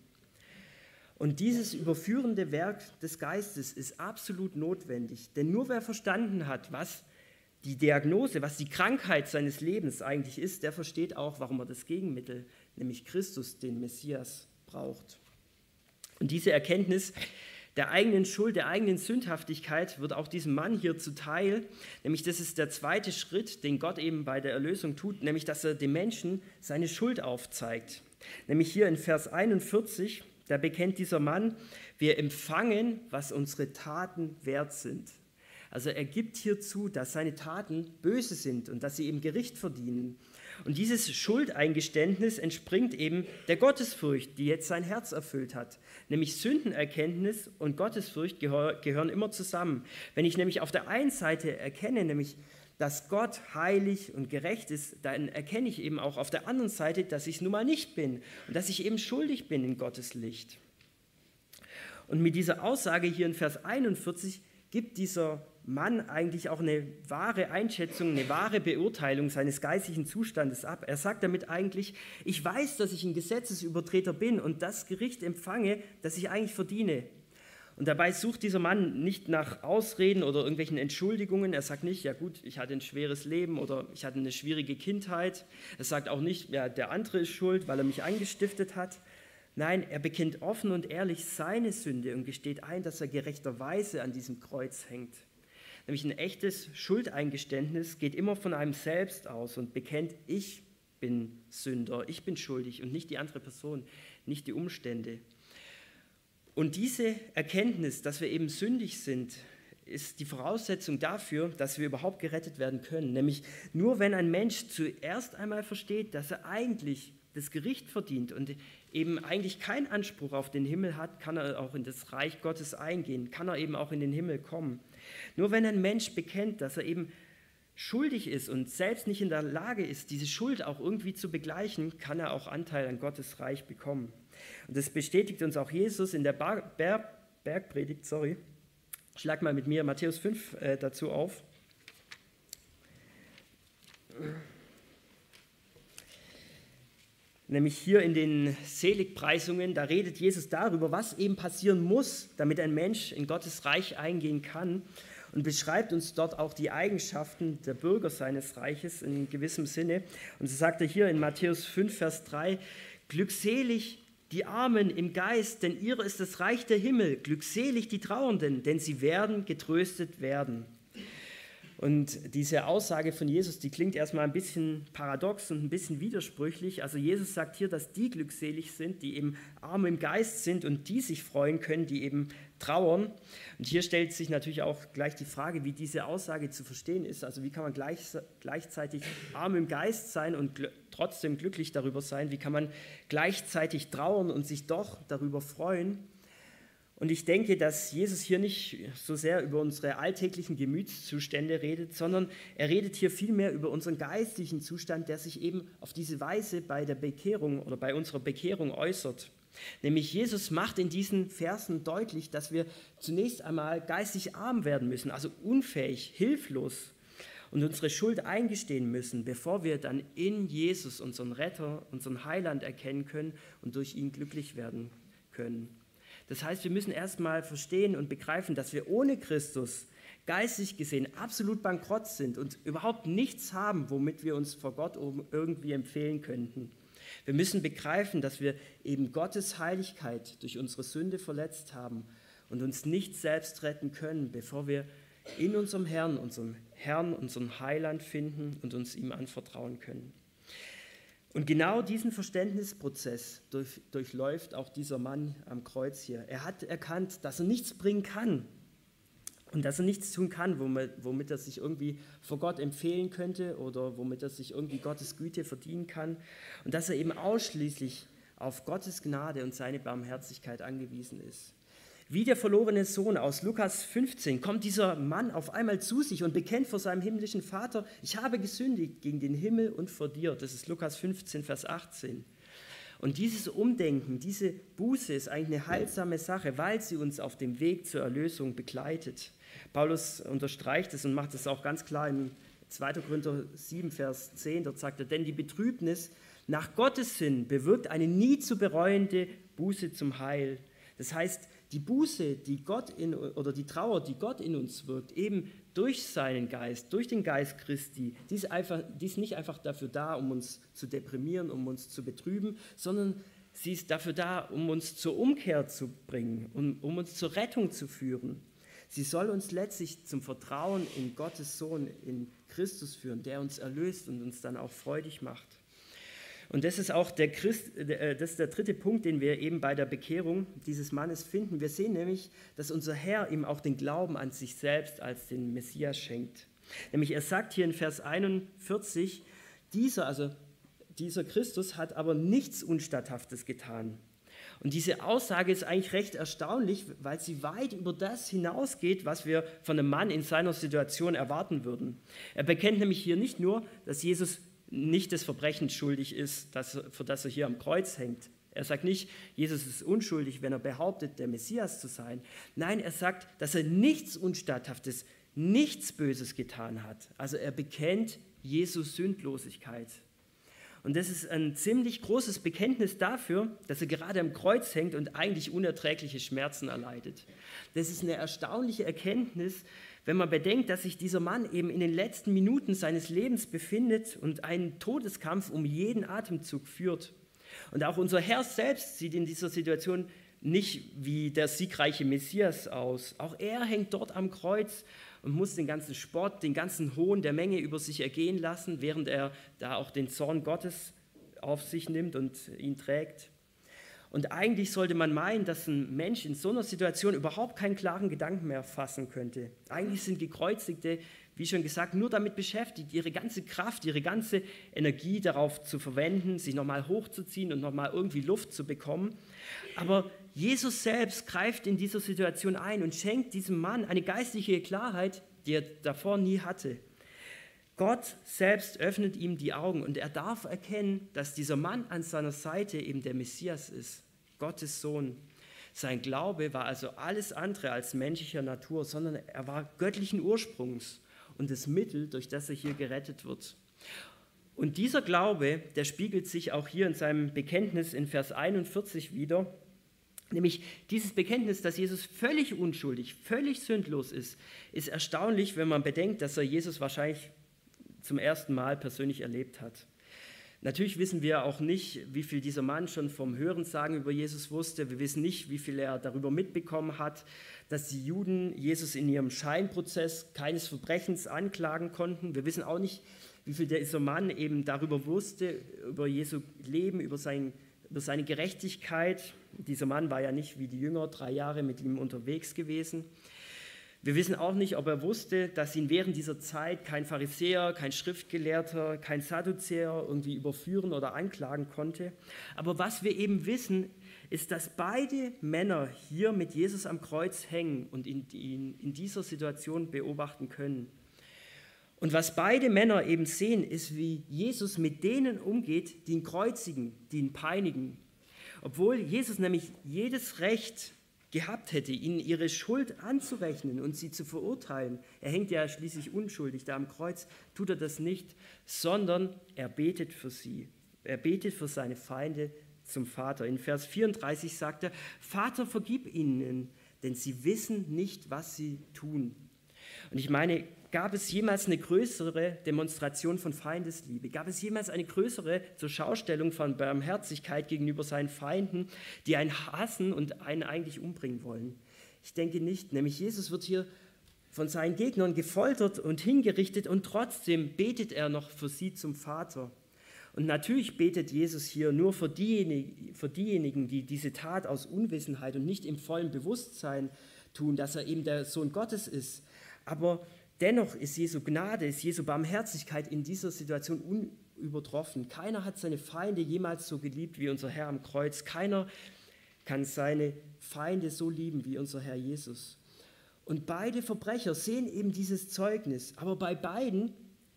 Und dieses überführende Werk des Geistes ist absolut notwendig, denn nur wer verstanden hat, was die Diagnose, was die Krankheit seines Lebens eigentlich ist, der versteht auch, warum er das Gegenmittel, nämlich Christus, den Messias, braucht. Und diese Erkenntnis der eigenen Schuld, der eigenen Sündhaftigkeit wird auch diesem Mann hier zuteil, nämlich das ist der zweite Schritt, den Gott eben bei der Erlösung tut, nämlich dass er dem Menschen seine Schuld aufzeigt. Nämlich hier in Vers 41, da bekennt dieser Mann, wir empfangen, was unsere Taten wert sind. Also er gibt hier zu, dass seine Taten böse sind und dass sie eben Gericht verdienen. Und dieses Schuldeingeständnis entspringt eben der Gottesfurcht, die jetzt sein Herz erfüllt hat. Nämlich Sündenerkenntnis und Gottesfurcht gehören immer zusammen. Wenn ich nämlich auf der einen Seite erkenne, nämlich dass Gott heilig und gerecht ist, dann erkenne ich eben auch auf der anderen Seite, dass ich es nun mal nicht bin und dass ich eben schuldig bin in Gottes Licht. Und mit dieser Aussage hier in Vers 41 gibt dieser Mann eigentlich auch eine wahre Einschätzung, eine wahre Beurteilung seines geistlichen Zustandes ab. Er sagt damit eigentlich, ich weiß, dass ich ein Gesetzesübertreter bin und das Gericht empfange, das ich eigentlich verdiene. Und dabei sucht dieser Mann nicht nach Ausreden oder irgendwelchen Entschuldigungen. Er sagt nicht, ja gut, ich hatte ein schweres Leben oder ich hatte eine schwierige Kindheit. Er sagt auch nicht, ja, der andere ist schuld, weil er mich angestiftet hat. Nein, er bekennt offen und ehrlich seine Sünde und gesteht ein, dass er gerechterweise an diesem Kreuz hängt. Nämlich ein echtes Schuldeingeständnis geht immer von einem selbst aus und bekennt, ich bin Sünder, ich bin schuldig und nicht die andere Person, nicht die Umstände. Und diese Erkenntnis, dass wir eben sündig sind, ist die Voraussetzung dafür, dass wir überhaupt gerettet werden können. Nämlich nur wenn ein Mensch zuerst einmal versteht, dass er eigentlich das Gericht verdient und eben eigentlich keinen Anspruch auf den Himmel hat, kann er auch in das Reich Gottes eingehen, kann er eben auch in den Himmel kommen. Nur wenn ein Mensch bekennt, dass er eben schuldig ist und selbst nicht in der Lage ist, diese Schuld auch irgendwie zu begleichen, kann er auch Anteil an Gottes Reich bekommen. Und das bestätigt uns auch Jesus in der Bergpredigt. Schlag mal mit mir Matthäus 5 dazu auf. Nämlich hier in den Seligpreisungen, da redet Jesus darüber, was eben passieren muss, damit ein Mensch in Gottes Reich eingehen kann und beschreibt uns dort auch die Eigenschaften der Bürger seines Reiches in gewissem Sinne. Und so sagt er hier in Matthäus 5, Vers 3, glückselig die Armen im Geist, denn ihrer ist das Reich der Himmel. Glückselig die Trauernden, denn sie werden getröstet werden. Und diese Aussage von Jesus, die klingt erstmal ein bisschen paradox und ein bisschen widersprüchlich. Also Jesus sagt hier, dass die glückselig sind, die eben arm im Geist sind und die sich freuen können, die eben trauern. Und hier stellt sich natürlich auch gleich die Frage, wie diese Aussage zu verstehen ist. Also wie kann man gleichzeitig arm im Geist sein und trotzdem glücklich darüber sein? Wie kann man gleichzeitig trauern und sich doch darüber freuen? Und ich denke, dass Jesus hier nicht so sehr über unsere alltäglichen Gemütszustände redet, sondern er redet hier vielmehr über unseren geistlichen Zustand, der sich eben auf diese Weise bei der Bekehrung oder bei unserer Bekehrung äußert. Nämlich Jesus macht in diesen Versen deutlich, dass wir zunächst einmal geistig arm werden müssen, also unfähig, hilflos und unsere Schuld eingestehen müssen, bevor wir dann in Jesus, unseren Retter, unseren Heiland erkennen können und durch ihn glücklich werden können. Das heißt, wir müssen erstmal verstehen und begreifen, dass wir ohne Christus geistig gesehen absolut bankrott sind und überhaupt nichts haben, womit wir uns vor Gott irgendwie empfehlen könnten. Wir müssen begreifen, dass wir eben Gottes Heiligkeit durch unsere Sünde verletzt haben und uns nicht selbst retten können, bevor wir in unserem Herrn, unseren Heiland finden und uns ihm anvertrauen können. Und genau diesen Verständnisprozess durchläuft auch dieser Mann am Kreuz hier. Er hat erkannt, dass er nichts bringen kann und dass er nichts tun kann, womit er sich irgendwie vor Gott empfehlen könnte oder womit er sich irgendwie Gottes Güte verdienen kann und dass er eben ausschließlich auf Gottes Gnade und seine Barmherzigkeit angewiesen ist. Wie der verlorene Sohn aus Lukas 15 kommt dieser Mann auf einmal zu sich und bekennt vor seinem himmlischen Vater, ich habe gesündigt gegen den Himmel und vor dir. Das ist Lukas 15, Vers 18. Und dieses Umdenken, diese Buße ist eigentlich eine heilsame Sache, weil sie uns auf dem Weg zur Erlösung begleitet. Paulus unterstreicht es und macht es auch ganz klar in 2. Korinther 7, Vers 10. Dort sagt er, denn die Betrübnis nach Gottes Sinn bewirkt eine nie zu bereuende Buße zum Heil. Das heißt, die Buße, die Trauer, die Gott in uns wirkt, eben durch seinen Geist, durch den Geist Christi, die ist nicht einfach dafür da, um uns zu deprimieren, um uns zu betrüben, sondern sie ist dafür da, um uns zur Umkehr zu bringen, um uns zur Rettung zu führen. Sie soll uns letztlich zum Vertrauen in Gottes Sohn, in Christus führen, der uns erlöst und uns dann auch freudig macht. Und das ist auch das ist der dritte Punkt, den wir eben bei der Bekehrung dieses Mannes finden. Wir sehen nämlich, dass unser Herr ihm auch den Glauben an sich selbst als den Messias schenkt. Nämlich er sagt hier in Vers 41, dieser Christus hat aber nichts Unstatthaftes getan. Und diese Aussage ist eigentlich recht erstaunlich, weil sie weit über das hinausgeht, was wir von einem Mann in seiner Situation erwarten würden. Er bekennt nämlich hier nicht nur, dass Jesus nicht des Verbrechens schuldig ist, für das er hier am Kreuz hängt. Er sagt nicht, Jesus ist unschuldig, wenn er behauptet, der Messias zu sein. Nein, er sagt, dass er nichts Unstatthaftes, nichts Böses getan hat. Also er bekennt Jesus Sündlosigkeit. Und das ist ein ziemlich großes Bekenntnis dafür, dass er gerade am Kreuz hängt und eigentlich unerträgliche Schmerzen erleidet. Das ist eine erstaunliche Erkenntnis, wenn man bedenkt, dass sich dieser Mann eben in den letzten Minuten seines Lebens befindet und einen Todeskampf um jeden Atemzug führt. Und auch unser Herr selbst sieht in dieser Situation nicht wie der siegreiche Messias aus. Auch er hängt dort am Kreuz und muss den ganzen Spott, den ganzen Hohn der Menge über sich ergehen lassen, während er da auch den Zorn Gottes auf sich nimmt und ihn trägt. Und eigentlich sollte man meinen, dass ein Mensch in so einer Situation überhaupt keinen klaren Gedanken mehr fassen könnte. Eigentlich sind Gekreuzigte, wie schon gesagt, nur damit beschäftigt, ihre ganze Kraft, ihre ganze Energie darauf zu verwenden, sich nochmal hochzuziehen und nochmal irgendwie Luft zu bekommen. Aber Jesus selbst greift in dieser Situation ein und schenkt diesem Mann eine geistliche Klarheit, die er davor nie hatte. Gott selbst öffnet ihm die Augen und er darf erkennen, dass dieser Mann an seiner Seite eben der Messias ist, Gottes Sohn. Sein Glaube war also alles andere als menschlicher Natur, sondern er war göttlichen Ursprungs und das Mittel, durch das er hier gerettet wird. Und dieser Glaube, der spiegelt sich auch hier in seinem Bekenntnis in Vers 41 wider. Nämlich dieses Bekenntnis, dass Jesus völlig unschuldig, völlig sündlos ist, ist erstaunlich, wenn man bedenkt, dass er Jesus wahrscheinlich zum ersten Mal persönlich erlebt hat. Natürlich wissen wir auch nicht, wie viel dieser Mann schon vom Hörensagen über Jesus wusste. Wir wissen nicht, wie viel er darüber mitbekommen hat, dass die Juden Jesus in ihrem Scheinprozess keines Verbrechens anklagen konnten. Wir wissen auch nicht, wie viel dieser Mann eben darüber wusste, über Jesu Leben, über seine Gerechtigkeit. Dieser Mann war ja nicht wie die Jünger 3 Jahre mit ihm unterwegs gewesen. Wir wissen auch nicht, ob er wusste, dass ihn während dieser Zeit kein Pharisäer, kein Schriftgelehrter, kein Sadduzäer irgendwie überführen oder anklagen konnte. Aber was wir eben wissen, ist, dass beide Männer hier mit Jesus am Kreuz hängen und ihn in dieser Situation beobachten können. Und was beide Männer eben sehen, ist, wie Jesus mit denen umgeht, die ihn kreuzigen, die ihn peinigen. Obwohl Jesus nämlich jedes Recht gehabt hätte, ihnen ihre Schuld anzurechnen und sie zu verurteilen. Er hängt ja schließlich unschuldig da am Kreuz, tut er das nicht, sondern er betet für sie. Er betet für seine Feinde zum Vater. In Vers 34 sagt er, Vater, vergib ihnen, denn sie wissen nicht, was sie tun. Und ich meine, gab es jemals eine größere Demonstration von Feindesliebe? Gab es jemals eine größere Zurschaustellung von Barmherzigkeit gegenüber seinen Feinden, die einen hassen und einen eigentlich umbringen wollen? Ich denke nicht. Nämlich Jesus wird hier von seinen Gegnern gefoltert und hingerichtet und trotzdem betet er noch für sie zum Vater. Und natürlich betet Jesus hier nur für diejenigen, die diese Tat aus Unwissenheit und nicht im vollen Bewusstsein tun, dass er eben der Sohn Gottes ist. Aber dennoch ist Jesu Gnade, ist Jesu Barmherzigkeit in dieser Situation unübertroffen. Keiner hat seine Feinde jemals so geliebt wie unser Herr am Kreuz. Keiner kann seine Feinde so lieben wie unser Herr Jesus. Und beide Verbrecher sehen eben dieses Zeugnis. Aber bei beiden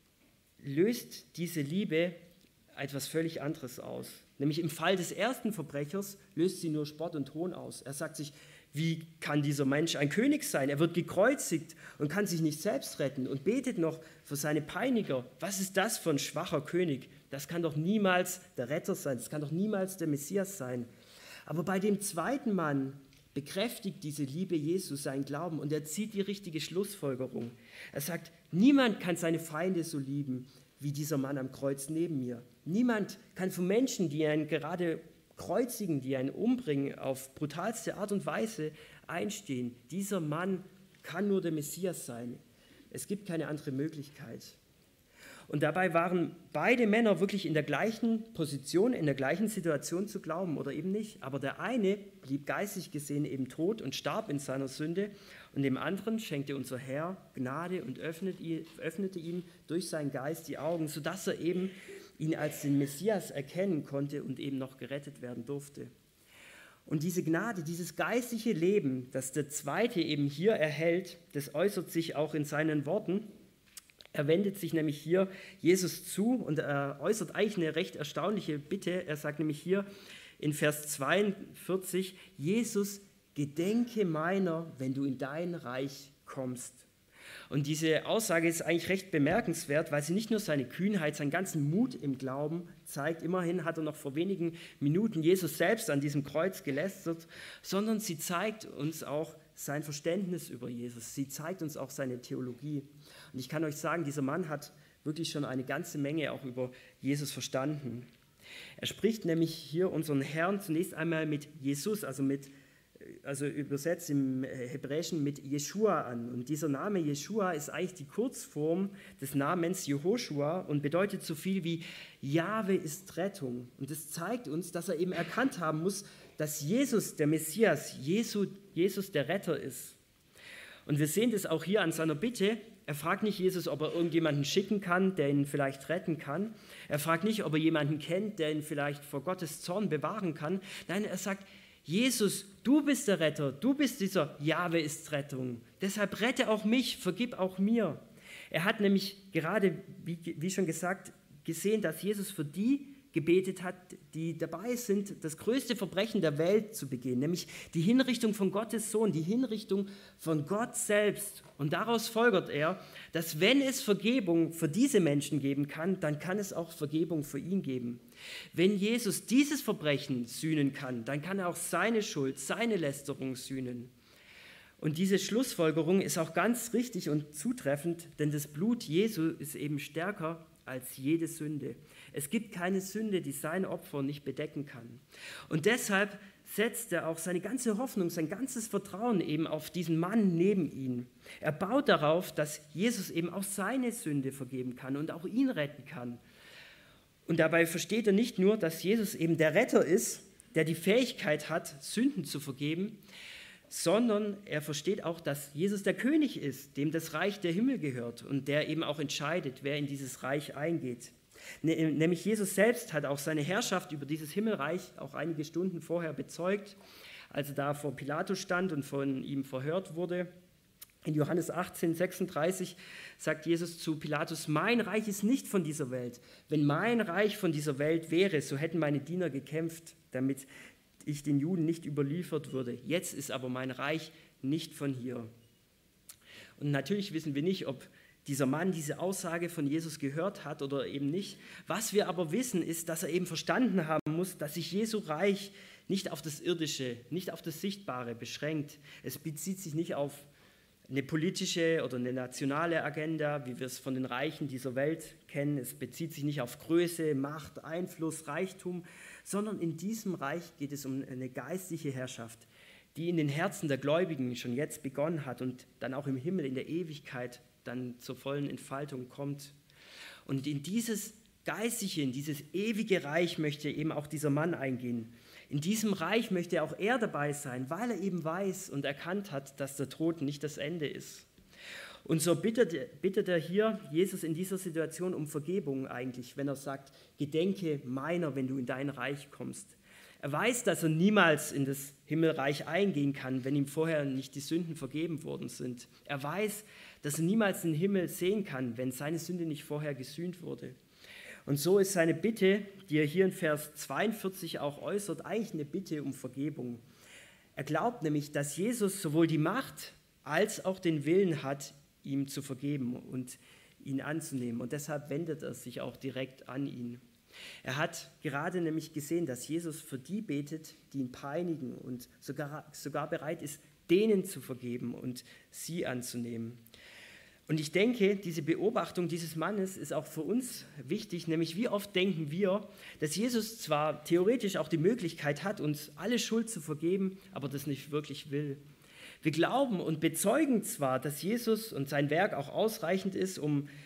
löst diese Liebe etwas völlig anderes aus. Nämlich im Fall des ersten Verbrechers löst sie nur Spott und Hohn aus. Er sagt sich, wie kann dieser Mensch ein König sein? Er wird gekreuzigt und kann sich nicht selbst retten und betet noch für seine Peiniger. Was ist das für ein schwacher König? Das kann doch niemals der Retter sein, das kann doch niemals der Messias sein. Aber bei dem zweiten Mann bekräftigt diese Liebe Jesu seinen Glauben und er zieht die richtige Schlussfolgerung. Er sagt, niemand kann seine Feinde so lieben wie dieser Mann am Kreuz neben mir. Niemand kann für Menschen, die einen gerade kreuzigen, die einen umbringen, auf brutalste Art und Weise einstehen. Dieser Mann kann nur der Messias sein. Es gibt keine andere Möglichkeit. Und dabei waren beide Männer wirklich in der gleichen Position, in der gleichen Situation zu glauben oder eben nicht. Aber der eine blieb geistig gesehen eben tot und starb in seiner Sünde und dem anderen schenkte unser Herr Gnade und öffnete ihm durch seinen Geist die Augen, sodass er eben ihn als den Messias erkennen konnte und eben noch gerettet werden durfte. Und diese Gnade, dieses geistliche Leben, das der Zweite eben hier erhält, das äußert sich auch in seinen Worten. Er wendet sich nämlich hier Jesus zu und er äußert eigentlich eine recht erstaunliche Bitte. Er sagt nämlich hier in Vers 42, Jesus, gedenke meiner, wenn du in dein Reich kommst. Und diese Aussage ist eigentlich recht bemerkenswert, weil sie nicht nur seine Kühnheit, seinen ganzen Mut im Glauben zeigt, immerhin hat er noch vor wenigen Minuten Jesus selbst an diesem Kreuz gelästert, sondern sie zeigt uns auch sein Verständnis über Jesus. Sie zeigt uns auch seine Theologie. Und ich kann euch sagen, dieser Mann hat wirklich schon eine ganze Menge auch über Jesus verstanden. Er spricht nämlich hier unseren Herrn zunächst einmal mit Jesus, also übersetzt im Hebräischen mit Jeschua an. Und dieser Name Jeschua ist eigentlich die Kurzform des Namens Jehoschua und bedeutet so viel wie Jahwe ist Rettung. Und das zeigt uns, dass er eben erkannt haben muss, dass Jesus der Messias, Jesus der Retter ist. Und wir sehen das auch hier an seiner Bitte. Er fragt nicht Jesus, ob er irgendjemanden schicken kann, der ihn vielleicht retten kann. Er fragt nicht, ob er jemanden kennt, der ihn vielleicht vor Gottes Zorn bewahren kann. Nein, er sagt, Jesus, du bist der Retter, du bist dieser Jahwe ist Rettung. Deshalb rette auch mich, vergib auch mir. Er hat nämlich gerade, wie schon gesagt, gesehen, dass Jesus für die gebetet hat, die dabei sind, das größte Verbrechen der Welt zu begehen, nämlich die Hinrichtung von Gottes Sohn, die Hinrichtung von Gott selbst. Und daraus folgert er, dass wenn es Vergebung für diese Menschen geben kann, dann kann es auch Vergebung für ihn geben. Wenn Jesus dieses Verbrechen sühnen kann, dann kann er auch seine Schuld, seine Lästerung sühnen. Und diese Schlussfolgerung ist auch ganz richtig und zutreffend, denn das Blut Jesu ist eben stärker als jede Sünde. Es gibt keine Sünde, die sein Opfer nicht bedecken kann. Und deshalb setzt er auch seine ganze Hoffnung, sein ganzes Vertrauen eben auf diesen Mann neben ihn. Er baut darauf, dass Jesus eben auch seine Sünde vergeben kann und auch ihn retten kann. Und dabei versteht er nicht nur, dass Jesus eben der Retter ist, der die Fähigkeit hat, Sünden zu vergeben, sondern er versteht auch, dass Jesus der König ist, dem das Reich der Himmel gehört und der eben auch entscheidet, wer in dieses Reich eingeht. Nämlich Jesus selbst hat auch seine Herrschaft über dieses Himmelreich auch einige Stunden vorher bezeugt, als er da vor Pilatus stand und von ihm verhört wurde. In Johannes 18,36 sagt Jesus zu Pilatus, mein Reich ist nicht von dieser Welt. Wenn mein Reich von dieser Welt wäre, so hätten meine Diener gekämpft, damit ich den Juden nicht überliefert würde. Jetzt ist aber mein Reich nicht von hier. Und natürlich wissen wir nicht, ob dieser Mann diese Aussage von Jesus gehört hat oder eben nicht. Was wir aber wissen, ist, dass er eben verstanden haben muss, dass sich Jesu Reich nicht auf das Irdische, nicht auf das Sichtbare beschränkt. Es bezieht sich nicht auf eine politische oder eine nationale Agenda, wie wir es von den Reichen dieser Welt kennen. Es bezieht sich nicht auf Größe, Macht, Einfluss, Reichtum, sondern in diesem Reich geht es um eine geistliche Herrschaft, die in den Herzen der Gläubigen schon jetzt begonnen hat und dann auch im Himmel in der Ewigkeit dann zur vollen Entfaltung kommt. Und in dieses geistliche, in dieses ewige Reich möchte eben auch dieser Mann eingehen. In diesem Reich möchte auch er dabei sein, weil er eben weiß und erkannt hat, dass der Tod nicht das Ende ist. Und so bittet er hier Jesus in dieser Situation um Vergebung eigentlich, wenn er sagt, gedenke meiner, wenn du in dein Reich kommst. Er weiß, dass er niemals in das Himmelreich eingehen kann, wenn ihm vorher nicht die Sünden vergeben worden sind. Er weiß, dass er niemals den Himmel sehen kann, wenn seine Sünde nicht vorher gesühnt wurde. Und so ist seine Bitte, die er hier in Vers 42 auch äußert, eigentlich eine Bitte um Vergebung. Er glaubt nämlich, dass Jesus sowohl die Macht als auch den Willen hat, ihm zu vergeben und ihn anzunehmen. Und deshalb wendet er sich auch direkt an ihn. Er hat gerade nämlich gesehen, dass Jesus für die betet, die ihn peinigen und sogar bereit ist, denen zu vergeben und sie anzunehmen. Und ich denke, diese Beobachtung dieses Mannes ist auch für uns wichtig, nämlich wie oft denken wir, dass Jesus zwar theoretisch auch die Möglichkeit hat, uns alle Schuld zu vergeben, aber das nicht wirklich will. Wir glauben und bezeugen zwar, dass Jesus und sein Werk auch ausreichend ist, um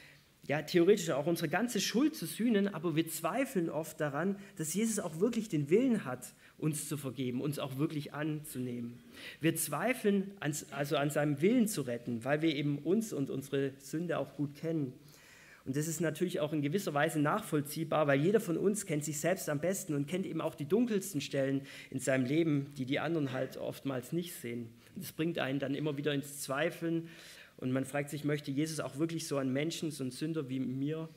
ja, theoretisch auch unsere ganze Schuld zu sühnen, aber wir zweifeln oft daran, dass Jesus auch wirklich den Willen hat, uns zu vergeben, uns auch wirklich anzunehmen. Wir zweifeln also an seinem Willen zu retten, weil wir eben uns und unsere Sünde auch gut kennen. Und das ist natürlich auch in gewisser Weise nachvollziehbar, weil jeder von uns kennt sich selbst am besten und kennt eben auch die dunkelsten Stellen in seinem Leben, die die anderen halt oftmals nicht sehen. Und das bringt einen dann immer wieder ins Zweifeln. Und man fragt sich, möchte Jesus auch wirklich so einen Menschen, so einen Sünder wie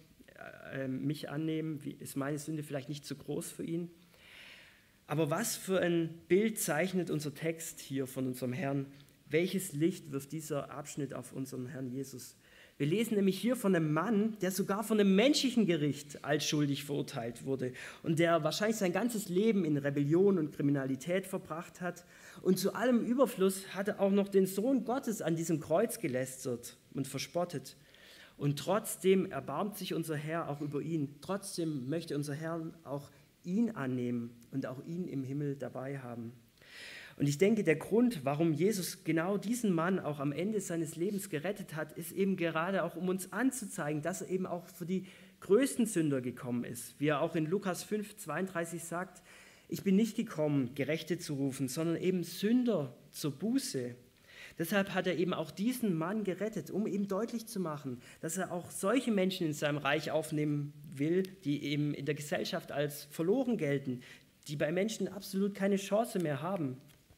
mich annehmen? Ist meine Sünde vielleicht nicht zu groß für ihn? Aber was für ein Bild zeichnet unser Text hier von unserem Herrn? Welches Licht wirft dieser Abschnitt auf unseren Herrn Jesus? Wir lesen nämlich hier von einem Mann, der sogar von einem menschlichen Gericht als schuldig verurteilt wurde und der wahrscheinlich sein ganzes Leben in Rebellion und Kriminalität verbracht hat. Und zu allem Überfluss hat er auch noch den Sohn Gottes an diesem Kreuz gelästert und verspottet. Und trotzdem erbarmt sich unser Herr auch über ihn. Trotzdem möchte unser Herr auch ihn annehmen und auch ihn im Himmel dabei haben. Und ich denke, der Grund, warum Jesus genau diesen Mann auch am Ende seines Lebens gerettet hat, ist eben gerade auch, um uns anzuzeigen, dass er eben auch für die größten Sünder gekommen ist. Wie er auch in Lukas 5,32 sagt, ich bin nicht gekommen, Gerechte zu rufen, sondern eben Sünder zur Buße. Deshalb hat er eben auch diesen Mann gerettet, um eben deutlich zu machen, dass er auch solche Menschen in seinem Reich aufnehmen will, die eben in der Gesellschaft als verloren gelten, die bei Menschen absolut keine Chance mehr haben.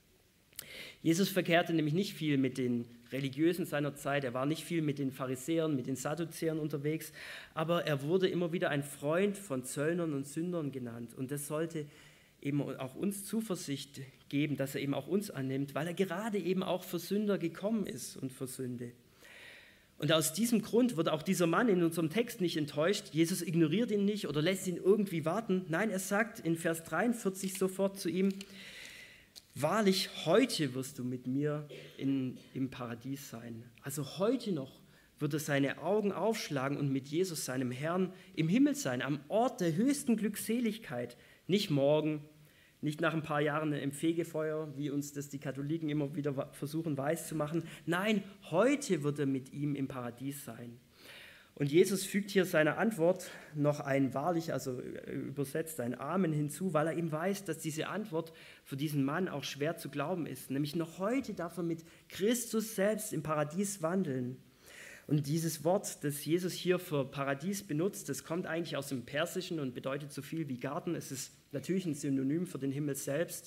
Jesus verkehrte nämlich nicht viel mit den Religiösen seiner Zeit, er war nicht viel mit den Pharisäern, mit den Sadduzäern unterwegs, aber er wurde immer wieder ein Freund von Zöllnern und Sündern genannt. Und das sollte eben auch uns Zuversicht geben, dass er eben auch uns annimmt, weil er gerade eben auch für Sünder gekommen ist und für Sünde. Und aus diesem Grund wird auch dieser Mann in unserem Text nicht enttäuscht. Jesus ignoriert ihn nicht oder lässt ihn irgendwie warten. Nein, er sagt in Vers 43 sofort zu ihm, wahrlich, heute wirst du mit mir im Paradies sein. Also heute noch wird er seine Augen aufschlagen und mit Jesus, seinem Herrn, im Himmel sein, am Ort der höchsten Glückseligkeit. Nicht morgen, nicht nach ein paar Jahren im Fegefeuer, wie uns das die Katholiken immer wieder versuchen weiszumachen. Nein, heute wird er mit ihm im Paradies sein. Und Jesus fügt hier seiner Antwort noch ein wahrlich, also übersetzt ein Amen hinzu, weil er eben weiß, dass diese Antwort für diesen Mann auch schwer zu glauben ist. Nämlich noch heute darf er mit Christus selbst im Paradies wandeln. Und dieses Wort, das Jesus hier für Paradies benutzt, das kommt eigentlich aus dem Persischen und bedeutet so viel wie Garten. Es ist natürlich ein Synonym für den Himmel selbst.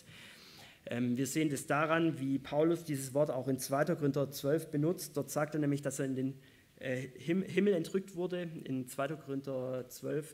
Wir sehen das daran, wie Paulus dieses Wort auch in 2. Korinther 12 benutzt. Dort sagt er nämlich, dass er in den Himmel entrückt wurde. In 2. Korinther 12,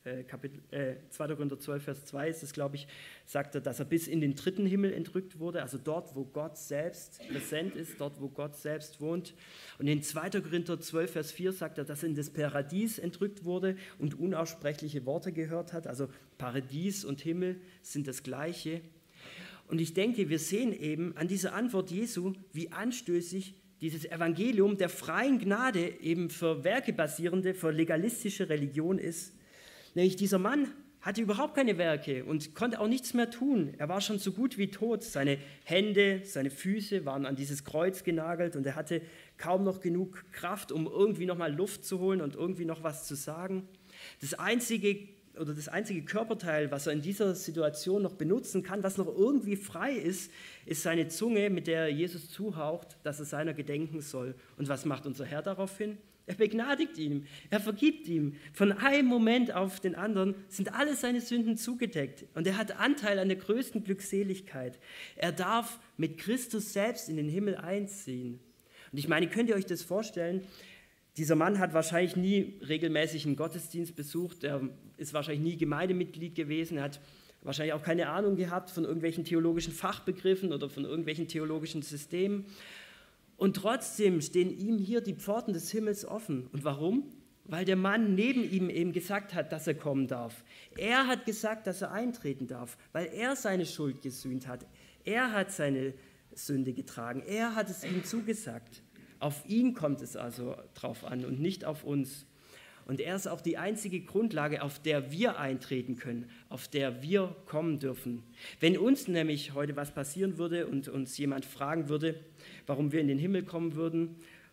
2. Korinther 12, Vers 2 ist es, glaube ich, sagt er, dass er bis in den 3. Himmel entrückt wurde, also dort, wo Gott selbst präsent ist, dort, wo Gott selbst wohnt. Und in 2. Korinther 12, Vers 4 sagt er, dass er in das Paradies entrückt wurde und unaussprechliche Worte gehört hat. Also Paradies und Himmel sind das Gleiche. Und ich denke, wir sehen eben an dieser Antwort Jesu, wie anstößig dieses Evangelium der freien Gnade eben für werkebasierende, für legalistische Religion ist. Nämlich dieser Mann hatte überhaupt keine Werke und konnte auch nichts mehr tun. Er war schon so gut wie tot. Seine Hände, seine Füße waren an dieses Kreuz genagelt und er hatte kaum noch genug Kraft, um irgendwie noch mal Luft zu holen und irgendwie noch was zu sagen. Das einzige Körperteil, was er in dieser Situation noch benutzen kann, was noch irgendwie frei ist, ist seine Zunge, mit der Jesus zuhaucht, dass er seiner gedenken soll. Und was macht unser Herr daraufhin? Er begnadigt ihn, er vergibt ihm. Von einem Moment auf den anderen sind alle seine Sünden zugedeckt und er hat Anteil an der größten Glückseligkeit. Er darf mit Christus selbst in den Himmel einziehen. Und ich meine, könnt ihr euch das vorstellen? Dieser Mann hat wahrscheinlich nie regelmäßig einen Gottesdienst besucht, er ist wahrscheinlich nie Gemeindemitglied gewesen, er hat wahrscheinlich auch keine Ahnung gehabt von irgendwelchen theologischen Fachbegriffen oder von irgendwelchen theologischen Systemen. Und trotzdem stehen ihm hier die Pforten des Himmels offen. Und warum? Weil der Mann neben ihm eben gesagt hat, dass er kommen darf. Er hat gesagt, dass er eintreten darf, weil er seine Schuld gesühnt hat. Er hat seine Sünde getragen. Er hat es ihm zugesagt. Auf ihn kommt es also drauf an und nicht auf uns. Und er ist auch die einzige Grundlage, auf der wir eintreten können, auf der wir kommen dürfen. Wenn uns nämlich heute was passieren würde und uns jemand fragen würde, warum wir in den Himmel kommen würden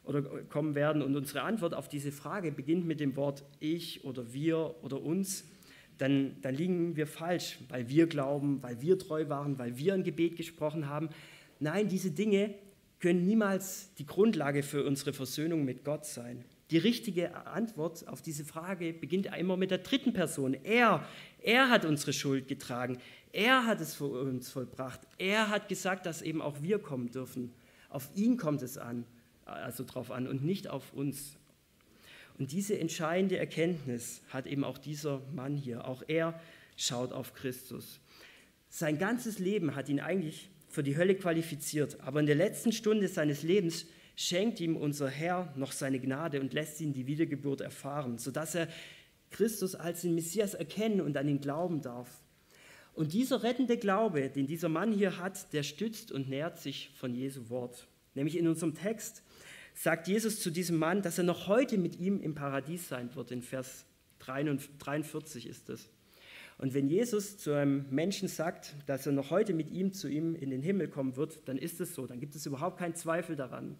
oder kommen werden und unsere Antwort auf diese Frage beginnt mit dem Wort ich oder wir oder uns, dann liegen wir falsch, weil wir glauben, weil wir treu waren, weil wir ein Gebet gesprochen haben. Nein, diese Dinge können niemals die Grundlage für unsere Versöhnung mit Gott sein. Die richtige Antwort auf diese Frage beginnt immer mit der dritten Person. Er hat unsere Schuld getragen. Er hat es für uns vollbracht. Er hat gesagt, dass eben auch wir kommen dürfen. Auf ihn kommt es an, also drauf an und nicht auf uns. Und diese entscheidende Erkenntnis hat eben auch dieser Mann hier. Auch er schaut auf Christus. Sein ganzes Leben hat ihn eigentlich für die Hölle qualifiziert, aber in der letzten Stunde seines Lebens schenkt ihm unser Herr noch seine Gnade und lässt ihn die Wiedergeburt erfahren, sodass er Christus als den Messias erkennen und an ihn glauben darf. Und dieser rettende Glaube, den dieser Mann hier hat, der stützt und nährt sich von Jesu Wort. Nämlich in unserem Text sagt Jesus zu diesem Mann, dass er noch heute mit ihm im Paradies sein wird. In Vers 43 ist es. Und wenn Jesus zu einem Menschen sagt, dass er noch heute mit ihm zu ihm in den Himmel kommen wird, dann ist es so, dann gibt es überhaupt keinen Zweifel daran.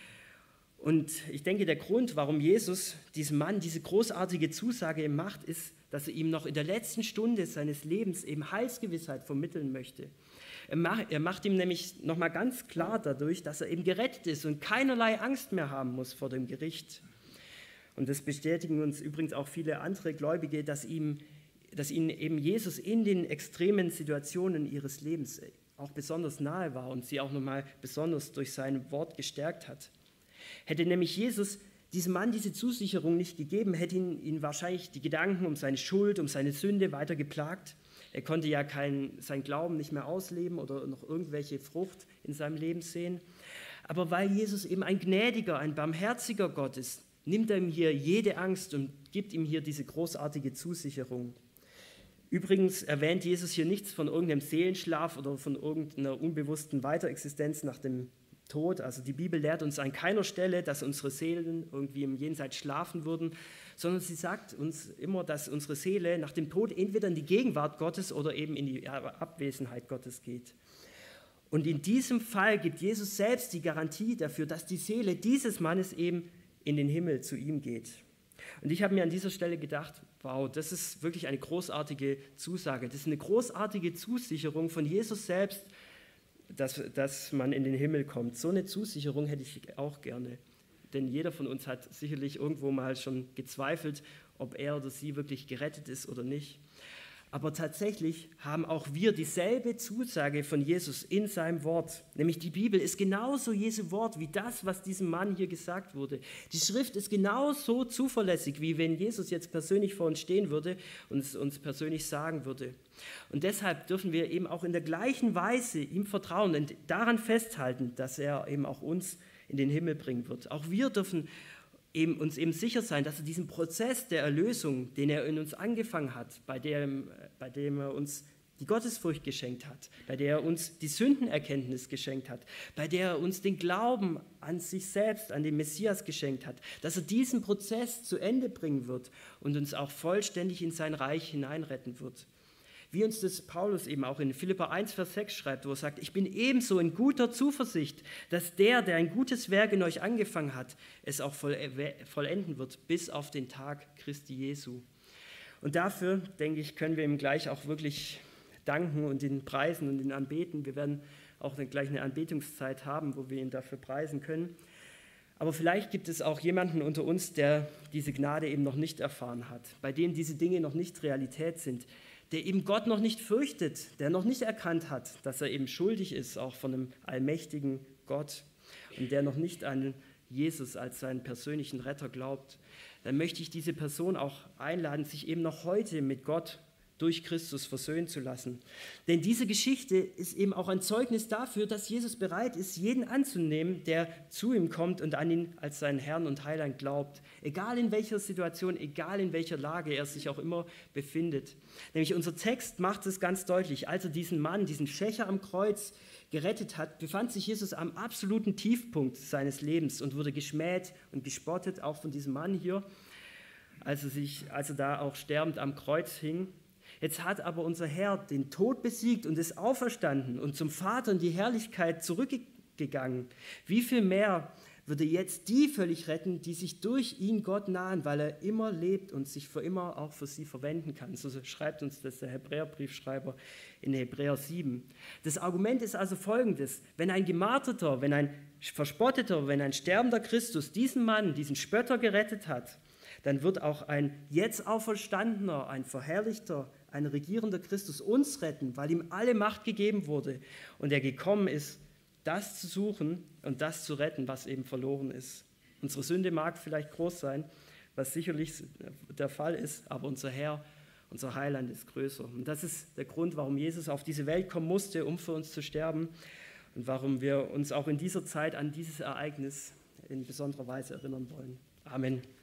Und ich denke, der Grund, warum Jesus diesem Mann diese großartige Zusage macht, ist, dass er ihm noch in der letzten Stunde seines Lebens eben Heilsgewissheit vermitteln möchte. Er macht ihm nämlich nochmal ganz klar dadurch, dass er eben gerettet ist und keinerlei Angst mehr haben muss vor dem Gericht. Und das bestätigen uns übrigens auch viele andere Gläubige, dass ihnen eben Jesus in den extremen Situationen ihres Lebens auch besonders nahe war und sie auch nochmal besonders durch sein Wort gestärkt hat. Hätte nämlich Jesus diesem Mann diese Zusicherung nicht gegeben, hätte ihn wahrscheinlich die Gedanken um seine Schuld, um seine Sünde weiter geplagt. Er konnte ja sein Glauben nicht mehr ausleben oder noch irgendwelche Frucht in seinem Leben sehen. Aber weil Jesus eben ein gnädiger, ein barmherziger Gott ist, nimmt er ihm hier jede Angst und gibt ihm hier diese großartige Zusicherung. Übrigens erwähnt Jesus hier nichts von irgendeinem Seelenschlaf oder von irgendeiner unbewussten Weiterexistenz nach dem Tod. Also die Bibel lehrt uns an keiner Stelle, dass unsere Seelen irgendwie im Jenseits schlafen würden, sondern sie sagt uns immer, dass unsere Seele nach dem Tod entweder in die Gegenwart Gottes oder eben in die Abwesenheit Gottes geht. Und in diesem Fall gibt Jesus selbst die Garantie dafür, dass die Seele dieses Mannes eben in den Himmel zu ihm geht. Und ich habe mir an dieser Stelle gedacht, wow, das ist wirklich eine großartige Zusage. Das ist eine großartige Zusicherung von Jesus selbst, dass man in den Himmel kommt. So eine Zusicherung hätte ich auch gerne. Denn jeder von uns hat sicherlich irgendwo mal schon gezweifelt, ob er oder sie wirklich gerettet ist oder nicht. Aber tatsächlich haben auch wir dieselbe Zusage von Jesus in seinem Wort. Nämlich die Bibel ist genauso Jesu Wort wie das, was diesem Mann hier gesagt wurde. Die Schrift ist genauso zuverlässig, wie wenn Jesus jetzt persönlich vor uns stehen würde und es uns persönlich sagen würde. Und deshalb dürfen wir eben auch in der gleichen Weise ihm vertrauen und daran festhalten, dass er eben auch uns in den Himmel bringen wird. Auch wir dürfen uns eben sicher sein, dass er diesen Prozess der Erlösung, den er in uns angefangen hat, bei dem er uns die Gottesfurcht geschenkt hat, bei der er uns die Sündenerkenntnis geschenkt hat, bei der er uns den Glauben an sich selbst, an den Messias geschenkt hat, dass er diesen Prozess zu Ende bringen wird und uns auch vollständig in sein Reich hineinretten wird. Wie uns das Paulus eben auch in Philipper 1, Vers 6 schreibt, wo er sagt, ich bin ebenso in guter Zuversicht, dass der ein gutes Werk in euch angefangen hat, es auch vollenden wird, bis auf den Tag Christi Jesu. Und dafür, denke ich, können wir ihm gleich auch wirklich danken und ihn preisen und ihn anbeten. Wir werden auch gleich eine Anbetungszeit haben, wo wir ihn dafür preisen können. Aber vielleicht gibt es auch jemanden unter uns, der diese Gnade eben noch nicht erfahren hat, bei dem diese Dinge noch nicht Realität sind, der eben Gott noch nicht fürchtet, der noch nicht erkannt hat, dass er eben schuldig ist, auch von einem allmächtigen Gott und der noch nicht an Jesus als seinen persönlichen Retter glaubt, dann möchte ich diese Person auch einladen, sich eben noch heute mit Gott durch Christus versöhnen zu lassen. Denn diese Geschichte ist eben auch ein Zeugnis dafür, dass Jesus bereit ist, jeden anzunehmen, der zu ihm kommt und an ihn als seinen Herrn und Heiland glaubt. Egal in welcher Situation, egal in welcher Lage er sich auch immer befindet. Nämlich unser Text macht es ganz deutlich. Als er diesen Mann, diesen Schächer am Kreuz gerettet hat, befand sich Jesus am absoluten Tiefpunkt seines Lebens und wurde geschmäht und gespottet, auch von diesem Mann hier, als er da auch sterbend am Kreuz hing. Jetzt hat aber unser Herr den Tod besiegt und ist auferstanden und zum Vater in die Herrlichkeit zurückgegangen. Wie viel mehr würde jetzt die völlig retten, die sich durch ihn Gott nahen, weil er immer lebt und sich für immer auch für sie verwenden kann. So schreibt uns das der Hebräerbriefschreiber in Hebräer 7. Das Argument ist also folgendes: Wenn ein gemarterter, wenn ein verspotteter, wenn ein sterbender Christus diesen Mann, diesen Spötter gerettet hat, dann wird auch ein jetzt auferstandener, ein verherrlichter, ein regierender Christus uns retten, weil ihm alle Macht gegeben wurde und er gekommen ist, das zu suchen und das zu retten, was eben verloren ist. Unsere Sünde mag vielleicht groß sein, was sicherlich der Fall ist, aber unser Herr, unser Heiland ist größer. Und das ist der Grund, warum Jesus auf diese Welt kommen musste, um für uns zu sterben und warum wir uns auch in dieser Zeit an dieses Ereignis in besonderer Weise erinnern wollen. Amen.